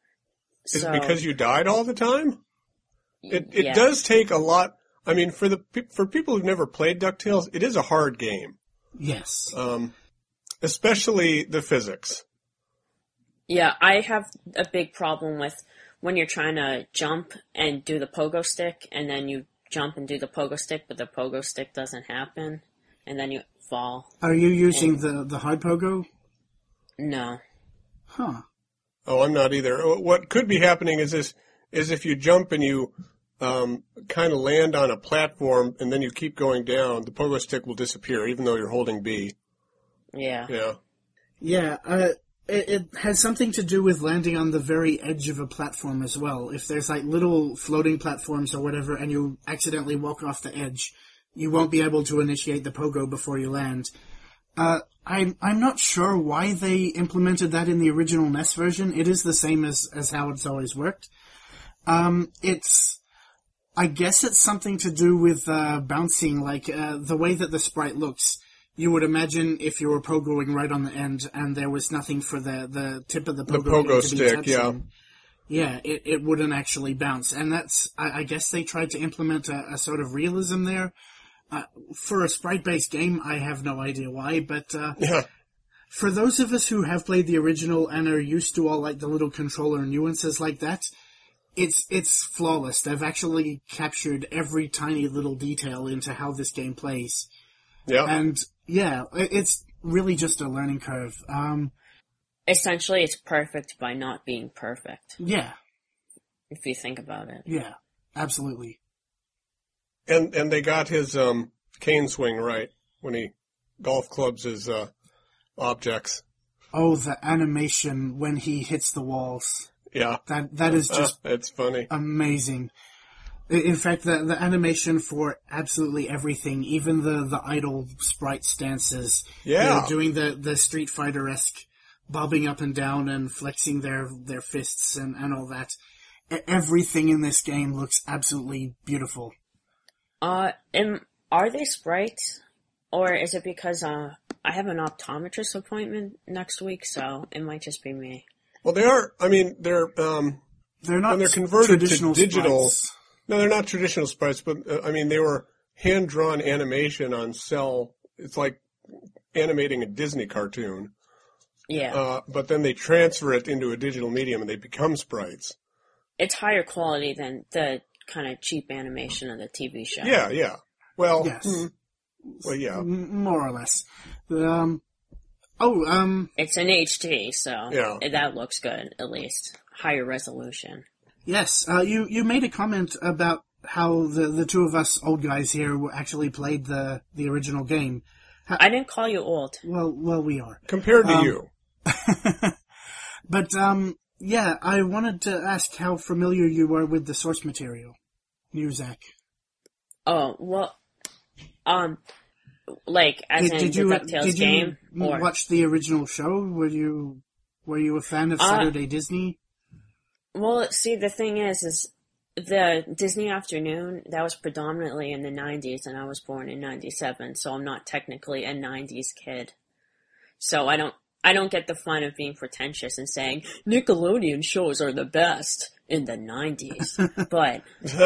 Is So, it because you died all the time? It it yeah. does take a lot. I mean, for the pe- for people who've never played DuckTales, it is a hard game, Yes. um, especially the physics. Yeah, I have a big problem with when you're trying to jump and do the pogo stick, and then you jump and do the pogo stick, but the pogo stick doesn't happen, and then you fall. Are you using the the hard pogo? No. Huh. Oh, I'm not either. What could be happening is this: is if you jump and you um, kind of land on a platform, and then you keep going down, the pogo stick will disappear, even though you're holding B. Yeah. Yeah. Yeah. Uh, it, it has something to do with landing on the very edge of a platform as well. If there's like little floating platforms or whatever, and you accidentally walk off the edge, you won't be able to initiate the pogo before you land. Uh, I'm I'm not sure why they implemented that in the original N E S version. It is the same as, as how it's always worked. Um, it's, I guess it's something to do with uh, bouncing, like uh, the way that the sprite looks. You would imagine if you were pogoing right on the end and there was nothing for the, the tip of the The pogo, pogo to be stick, touching, yeah. yeah, it, it wouldn't actually bounce. And that's, I, I guess they tried to implement a, a sort of realism there. Uh, for a sprite-based game, I have no idea why, but uh, Yeah. for those of us who have played the original and are used to all like the little controller nuances like that, it's it's flawless. They've actually captured every tiny little detail into how this game plays. Yeah. And yeah, it- it's really just a learning curve. Um, Essentially, it's perfect by not being perfect, yeah, if you think about it. yeah, absolutely. And and they got his um, cane swing right when he golf clubs his uh, objects. Oh, the animation when he hits the walls. Yeah. That that is just It's funny. amazing. I- In fact, the the animation for absolutely everything, even the, the idle sprite stances, Yeah. they're doing the, the Street Fighter-esque bobbing up and down and flexing their, their fists and, and all that. E- Everything in this game looks absolutely beautiful. Uh, am, are they sprites? Or is it because, uh, I have an optometrist appointment next week, so it might just be me. Well, they are. I mean, they're. Um, They're not When they're converted to traditional digital- sprites. no, they're not traditional sprites, but uh, I mean, they were hand drawn animation on cell. It's like animating a Disney cartoon. Yeah. Uh, but then they transfer it into a digital medium and they become sprites. It's higher quality than the kind of cheap animation of the T V show. Yeah, yeah. Well, Yes. hmm, well, yeah. M- more or less. Um, oh, um, It's in H D, so Yeah. that looks good, at least. Higher resolution. yes, uh, you, you made a comment about how the, the two of us old guys here were- actually played the, the original game. I didn't call you old. Well, well, we are. Compared to Um, you. But, um, yeah, I wanted to ask how familiar you were with the source material. You, Zach. Oh, well, um, like, as Did, in did the you, DuckTales did game? you Or, watch the original show? Were you, were you a fan of Uh, Saturday Disney? well, see, the thing is, is the Disney Afternoon, that was predominantly in the nineties, and I was born in ninety-seven, so I'm not technically a nineties kid. So I don't, I don't get the fun of being pretentious and saying, Nickelodeon shows are the best in the nineties. But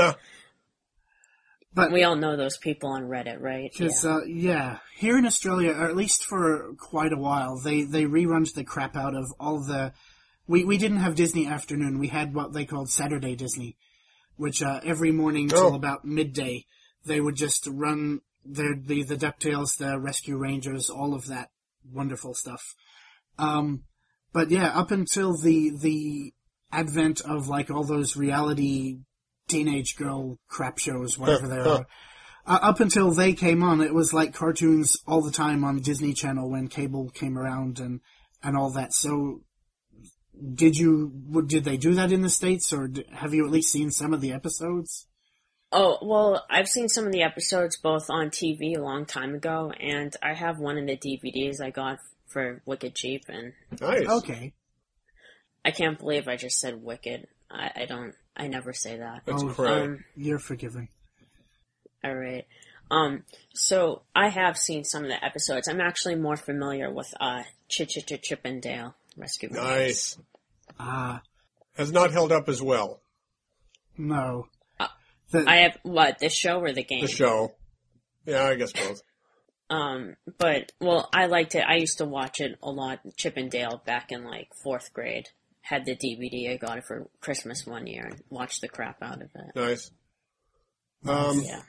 But we all know those people on Reddit, right? Because, Yeah. uh, yeah, here in Australia, or at least for quite a while, they, they rerun the crap out of all the... We, we didn't have Disney Afternoon, we had what they called Saturday Disney, which, uh, every morning till Oh. about midday, they would just run, there'd be the DuckTales, the Rescue Rangers, all of that wonderful stuff. Um, but yeah, up until the, the advent of, like, all those reality teenage girl crap shows, whatever they are, Uh, up until they came on, it was like cartoons all the time on Disney Channel when cable came around and, and all that. So, did you, w- did they do that in the States, or d- have you at least seen some of the episodes? Oh, well, I've seen some of the episodes both on T V a long time ago, and I have one of the D V Ds I got for wicked cheap, and Nice. Okay. I can't believe I just said wicked. I, I don't, I never say that. That's Oh, correct. Um, You're forgiven. alright. Um, so I have seen some of the episodes. I'm actually more familiar with, uh, Chip Chip Chip Chip and Dale Rescue Rangers. Nice. Ah, Has not held up as well. no. Uh, The- I have, what, the show or the game? The show. Yeah, I guess both. Um, but, well, I liked it. I used to watch it a lot, Chip and Dale, back in, like, fourth grade. Had the D V D, I got it for Christmas one year, and watched the crap out of it. Nice. Um, Yeah.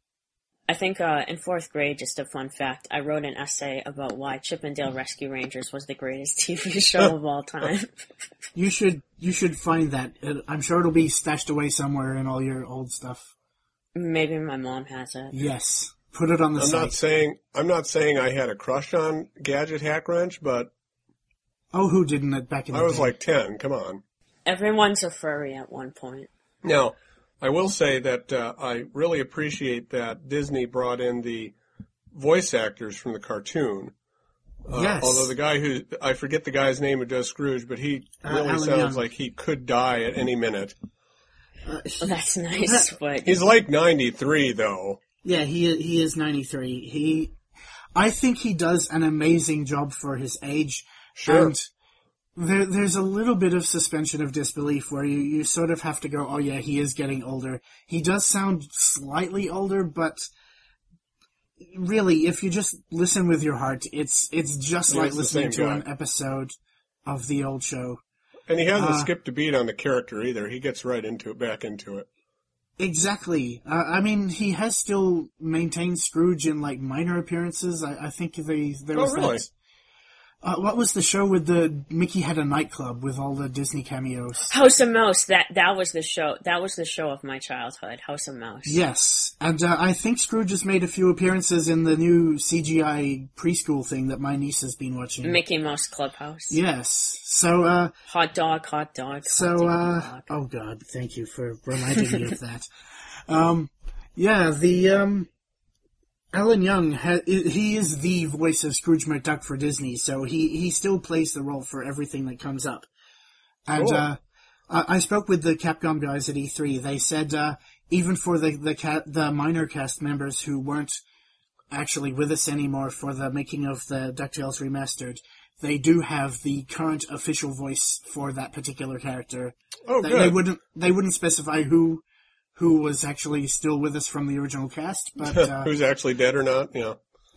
I think, uh, in fourth grade, just a fun fact, I wrote an essay about why Chip and Dale Rescue Rangers was the greatest T V show of all time. you should, you should find that. It, I'm sure it'll be stashed away somewhere in all your old stuff. Maybe my mom has it. Yes. Put it on the I'm site. not saying I'm not saying I had a crush on Gadget Hack Wrench, but Oh, who didn't it back in the I was day? like ten. Come on. Everyone's a furry at one point. Now, I will say that uh, I really appreciate that Disney brought in the voice actors from the cartoon. Uh, Yes. Although the guy who, I forget the guy's name who does Scrooge, but he Uh, really Alan sounds Young. like he could die at any minute. Uh, he- Well, that's nice, but He's like ninety-three though. Yeah, he he is ninety-three. He, I think he does an amazing job for his age. Sure. And there, there's a little bit of suspension of disbelief where you, you sort of have to go, oh yeah, he is getting older. He does sound slightly older, but really, if you just listen with your heart, it's it's just Yeah, like it's the listening to same guy. an episode of the old show. And he hasn't Uh, skipped a beat on the character either. He gets right into it, back into it. Exactly. Uh, I mean, he has still maintained Scrooge in like minor appearances. I, I think they there Oh, was really? that. Uh, what was the show with the Mickey had a nightclub with all the Disney cameos? House of Mouse, that that was the show. That was the show of my childhood. House of Mouse. Yes, and uh, I think Scrooge has made a few appearances in the new C G I preschool thing that my niece has been watching. Mickey Mouse Clubhouse. Yes. So, uh, Hot dog, hot dog. so, hot uh, dog. oh god, thank you for reminding me of that. Um, yeah, the, um, Alan Young, ha- he is the voice of Scrooge McDuck for Disney, so he, he still plays the role for everything that comes up. And, Cool. uh, I I spoke with the Capcom guys at E three. They said, uh, even for the, the ca- the minor cast members who weren't actually with us anymore for the making of the DuckTales Remastered, they do have the current official voice for that particular character. Oh, They, good. they wouldn't, they wouldn't specify who, who was actually still with us from the original cast, but, uh, Who's actually dead or not? Yeah.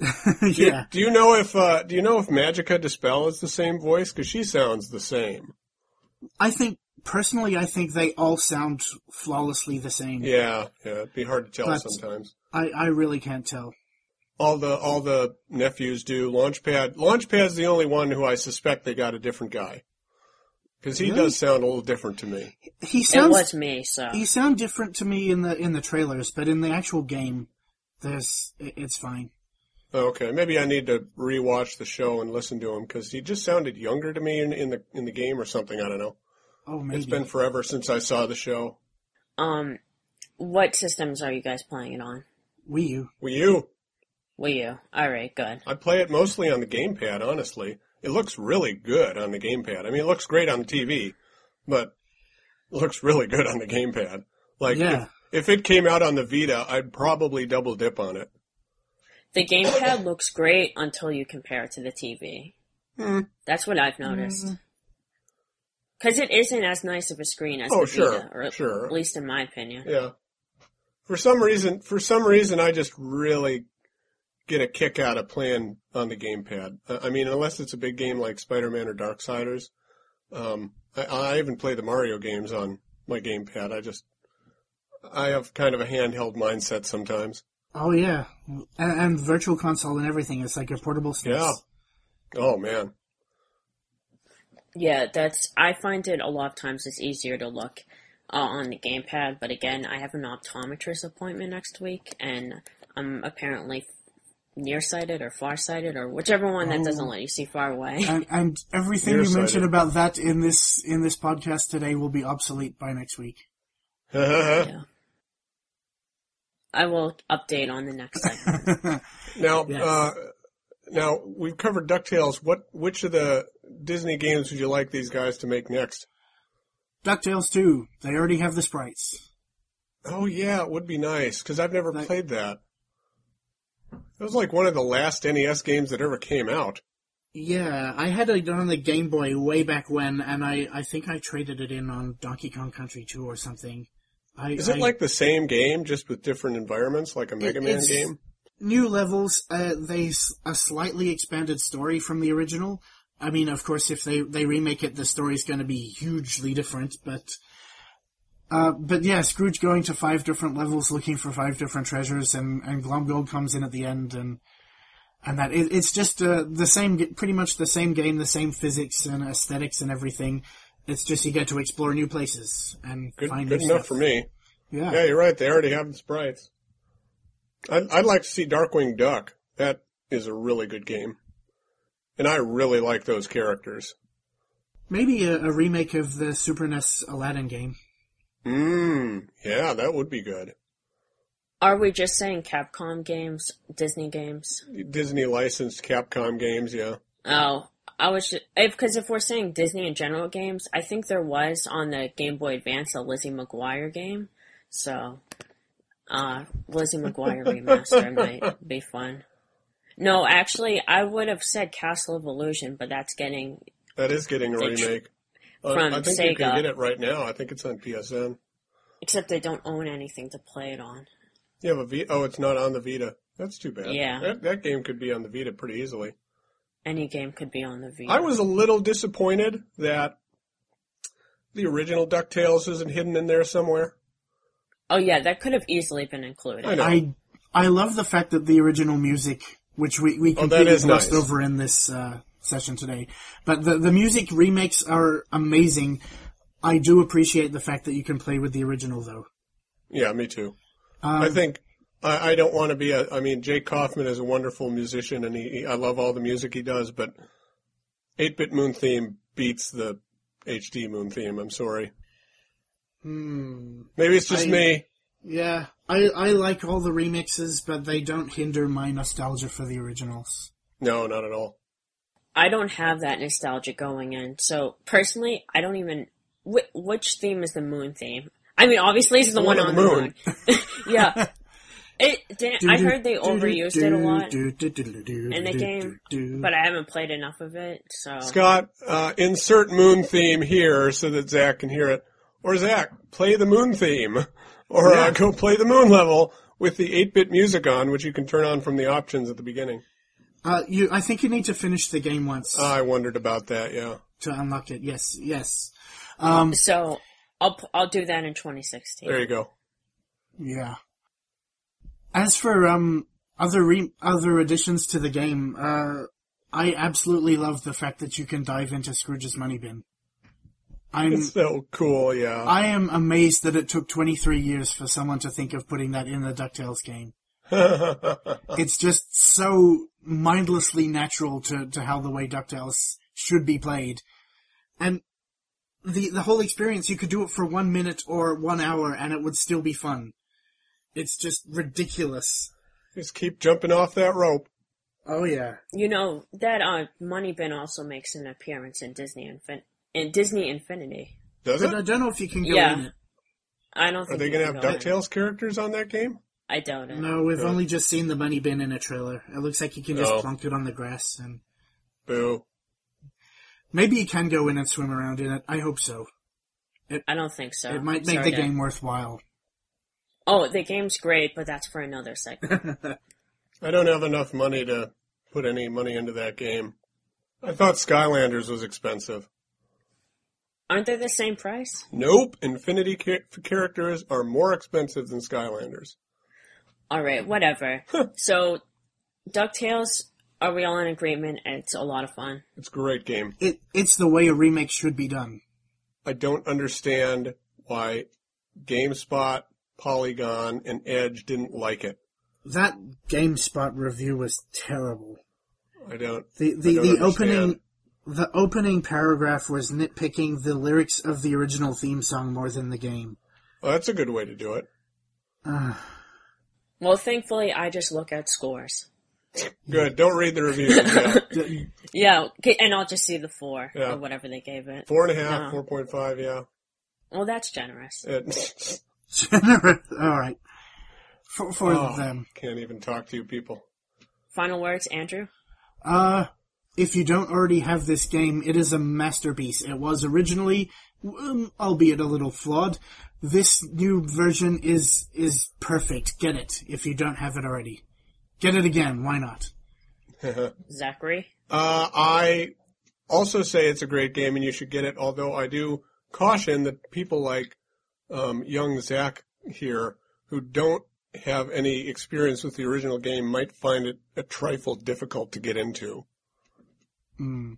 yeah. Do you know if uh, do you know if Magica Dispel is the same voice? Because she sounds the same. I think personally, I think they all sound flawlessly the same. Yeah, yeah, it'd be hard to tell But- sometimes. I, I really can't tell. All the all the nephews do. Launchpad Launchpad's the only one who I suspect they got a different guy. Because he Really? does sound a little different to me. He It sounds was me, so. he sound different to me in the in the trailers, but in the actual game, there's it- it's fine. Okay, maybe I need to rewatch the show and listen to him because he just sounded younger to me in, in the in the game or something. I don't know. Oh, maybe. It's been forever since I saw the show. Um, what systems are you guys playing it on? Wii U. Wii U. Wii U. Alright, good. I play it mostly on the gamepad. Honestly, it looks really good on the gamepad. I mean, it looks great on the T V, but it looks really good on the gamepad. Like, Yeah. if, if it came out on the Vita, I'd probably double dip on it. The gamepad looks great until you compare it to the T V. Hmm. That's what I've noticed. Because it isn't as nice of a screen as Oh, the sure, Vita, or sure. at least in my opinion. Yeah. For some reason, for some reason, I just really get a kick out of playing on the gamepad. Uh, I mean, unless it's a big game like Spider-Man or Darksiders. Um, I, I even play the Mario games on my gamepad. I just, I have kind of a handheld mindset sometimes. Oh yeah, and, and Virtual Console and everything. It's like a portable S N E S. Yeah. Oh man. Yeah, that's. I find it a lot of times it's easier to look uh, on the gamepad, but again, I have an optometrist appointment next week, and I'm apparently nearsighted or farsighted or whichever one that doesn't Oh. let you see far away. And, and everything you Nearsighted. mentioned about that in this in this podcast today will be obsolete by next week. Yeah. I will update on the next segment. Now, Yes. uh, now we've covered DuckTales. What, which of the Disney games would you like these guys to make next? DuckTales two. They already have the sprites. Oh yeah, it would be nice because I've never Like- played that. It was like one of the last N E S games that ever came out. Yeah, I had it on the Game Boy way back when, and I, I think I traded it in on Donkey Kong Country two or something. I, Is it I- like the same game, just with different environments, like a Mega It- Man it's- game? new levels? Uh, they s- a slightly expanded story from the original. I mean, of course, if they, they remake it, the story's going to be hugely different. But uh, but yeah, Scrooge going to five different levels, looking for five different treasures, and and Glumgold comes in at the end, and and that it, it's just uh, the same, g- pretty much the same game, the same physics and aesthetics and everything. It's just you get to explore new places and Good, find good new enough stuff. for me. Yeah. Yeah, you're right. They already have the sprites. I'd, I'd like to see Darkwing Duck. That is a really good game, and I really like those characters. Maybe a, a remake of the Super N E S Aladdin game. Mmm. Yeah, that would be good. Are we just saying Capcom games, Disney games? Disney licensed Capcom games. Yeah. Oh, I was just, if because if we're saying Disney in general games, I think there was on the Game Boy Advance a Lizzie McGuire game, so uh, Lizzie McGuire remaster might be fun. No, actually, I would have said Castle of Illusion, but that's getting That is getting a They tr- remake. Uh, from I think you can Sega. get it right now. I think it's on P S N. except they don't own anything to play it on. You have a V. Oh, it's not on the Vita. That's too bad. Yeah. That, that game could be on the Vita pretty easily. Any game could be on the Vita. I was a little disappointed that the original DuckTales isn't hidden in there somewhere. Oh yeah, that could have easily been included. I know. I I love the fact that the original music, which we, we Oh, that completely is glossed nice. over in this uh, session today, but the the music remakes are amazing. I do appreciate the fact that you can play with the original, though. Yeah, me too. Um, I think I, I don't want to be a. I mean, Jake Kaufman is a wonderful musician, and he, he I love all the music he does. But eight-bit Moon theme beats the H D Moon theme. I'm sorry. hmm, Maybe it's just I- me. yeah, I I like all the remixes, but they don't hinder my nostalgia for the originals. No, not at all. I don't have that nostalgia going in. So personally, I don't even. Wh- which theme is the moon theme? I mean, obviously it's the, The one, one on on the the moon. yeah. It didn't. I heard they overused it a lot in the game, but I haven't played enough of it. So Scott, uh, insert Moon theme here so that Zach can hear it. Or Zach, play the Moon theme. Or uh, Yeah. go play the Moon level with the eight-bit music on, which you can turn on from the options at the beginning. Uh, you, I think you need to finish the game once I wondered about that, yeah. to unlock it. Yes, yes. Um, So I'll I'll do that in twenty sixteen. There you go. yeah. As for um other re- other additions to the game, uh, I absolutely love the fact that you can dive into Scrooge's money bin. I'm It's so cool, yeah. I am amazed that it took twenty-three years for someone to think of putting that in the DuckTales game. It's just so mindlessly natural to, to how the way DuckTales should be played. And the the whole experience, you could do it for one minute or one hour and it would still be fun. It's just ridiculous. Just keep jumping off that rope. Oh yeah. You know, that uh, money bin also makes an appearance in Disney Infin- in Disney Infinity. Does But I it? don't know if you can go Yeah. in it. I don't Are think they you going to can have go in. DuckTales characters on that game? I doubt it. No, we've Good. only just seen the money bin in a trailer. It looks like you can just Oh. plonk it on the grass and Boo. maybe you can go in and swim around in it. I hope so. I don't think so. It might make Sorry the to- game worthwhile. Oh, the game's great, but that's for another segment. I don't have enough money to put any money into that game. I thought Skylanders was expensive. Aren't they the same price? Nope, Infinity cha- characters are more expensive than Skylanders. Alright, whatever. So, DuckTales, are we all in agreement? It's a lot of fun. It's a great game. It it's the way a remake should be done. I don't understand why GameSpot, Polygon, and Edge didn't like it. That GameSpot review was terrible. I don't. The I the, don't the understand. opening the opening paragraph was nitpicking the lyrics of the original theme song more than the game. Well, that's a good way to do it. Uh, Well, thankfully, I just look at scores. Good. Don't read the reviews. Yeah. d- Yeah, okay, and I'll just see the four, Yeah. or whatever they gave it. Four and a half, No. four point five. Yeah. Well, that's generous. It, generous. All right. For for oh, them. can't even talk to you people. Final words, Andrew? Uh, if you don't already have this game, it is a masterpiece. It was originally, um, albeit a little flawed. This new version is is perfect. Get it if you don't have it already. Get it again. Why not? Zachary? Uh, I also say it's a great game and you should get it, although I do caution that people like um, young Zach here who don't have any experience with the original game might find it a trifle difficult to get into. Mm.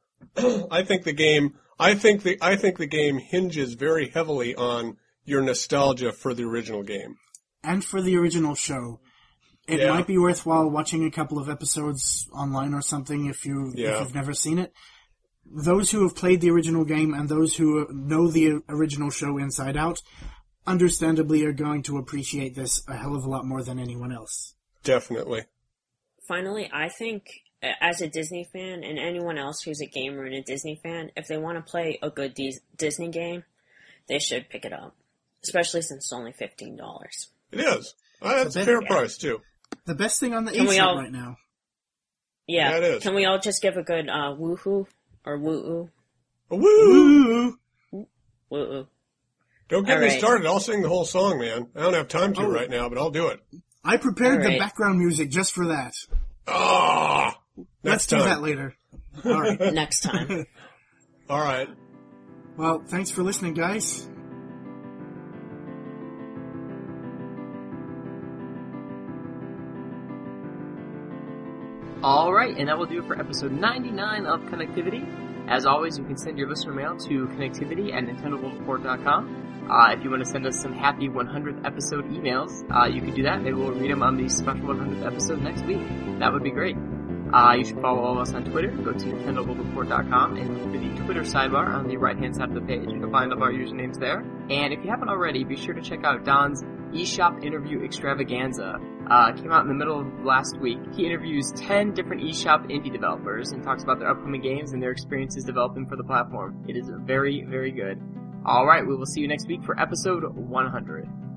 I think the game I think the I think the game hinges very heavily on your nostalgia for the original game. And for the original show. It Yeah. might be worthwhile watching a couple of episodes online or something if you Yeah. if you've never seen it. Those who have played the original game and those who know the original show inside out, understandably are going to appreciate this a hell of a lot more than anyone else. Definitely. Finally, I think, uh, as a Disney fan, and anyone else who's a gamer and a Disney fan, if they want to play a good Dis- Disney game, they should pick it up. Especially since it's only fifteen dollars. It is. Uh, that's a bet- fair yeah. price too. The best thing on the Can we eShop all- right now. Yeah. Yeah, it is. Can we all just give a good uh, woohoo? Or woo-oo? Woo! Ooh. Woo-oo. Don't get All me right. started. I'll sing the whole song, man. I don't have time to Oh. right now, but I'll do it. I prepared All the right. background music just for that. Ah, Let's next do time. that later. All right. Next time. All right. Well, thanks for listening, guys. Alright, and that will do it for episode ninety-nine of Connectivity. As always, you can send your listener mail to connectivity at nintendo world report dot com. Uh, if you want to send us some happy one hundredth episode emails, uh, you can do that. Maybe we'll read them on the special one hundredth episode next week. That would be great. Uh, you should follow all of us on Twitter. Go to nintendo world report dot com and look for the Twitter sidebar on the right-hand side of the page. You'll find all of our usernames there. And if you haven't already, be sure to check out Don's eShop interview extravaganza. Uh, came out in the middle of last week. He interviews ten different eShop indie developers and talks about their upcoming games and their experiences developing for the platform. It is very, very good. Alright, we will see you next week for episode one hundred.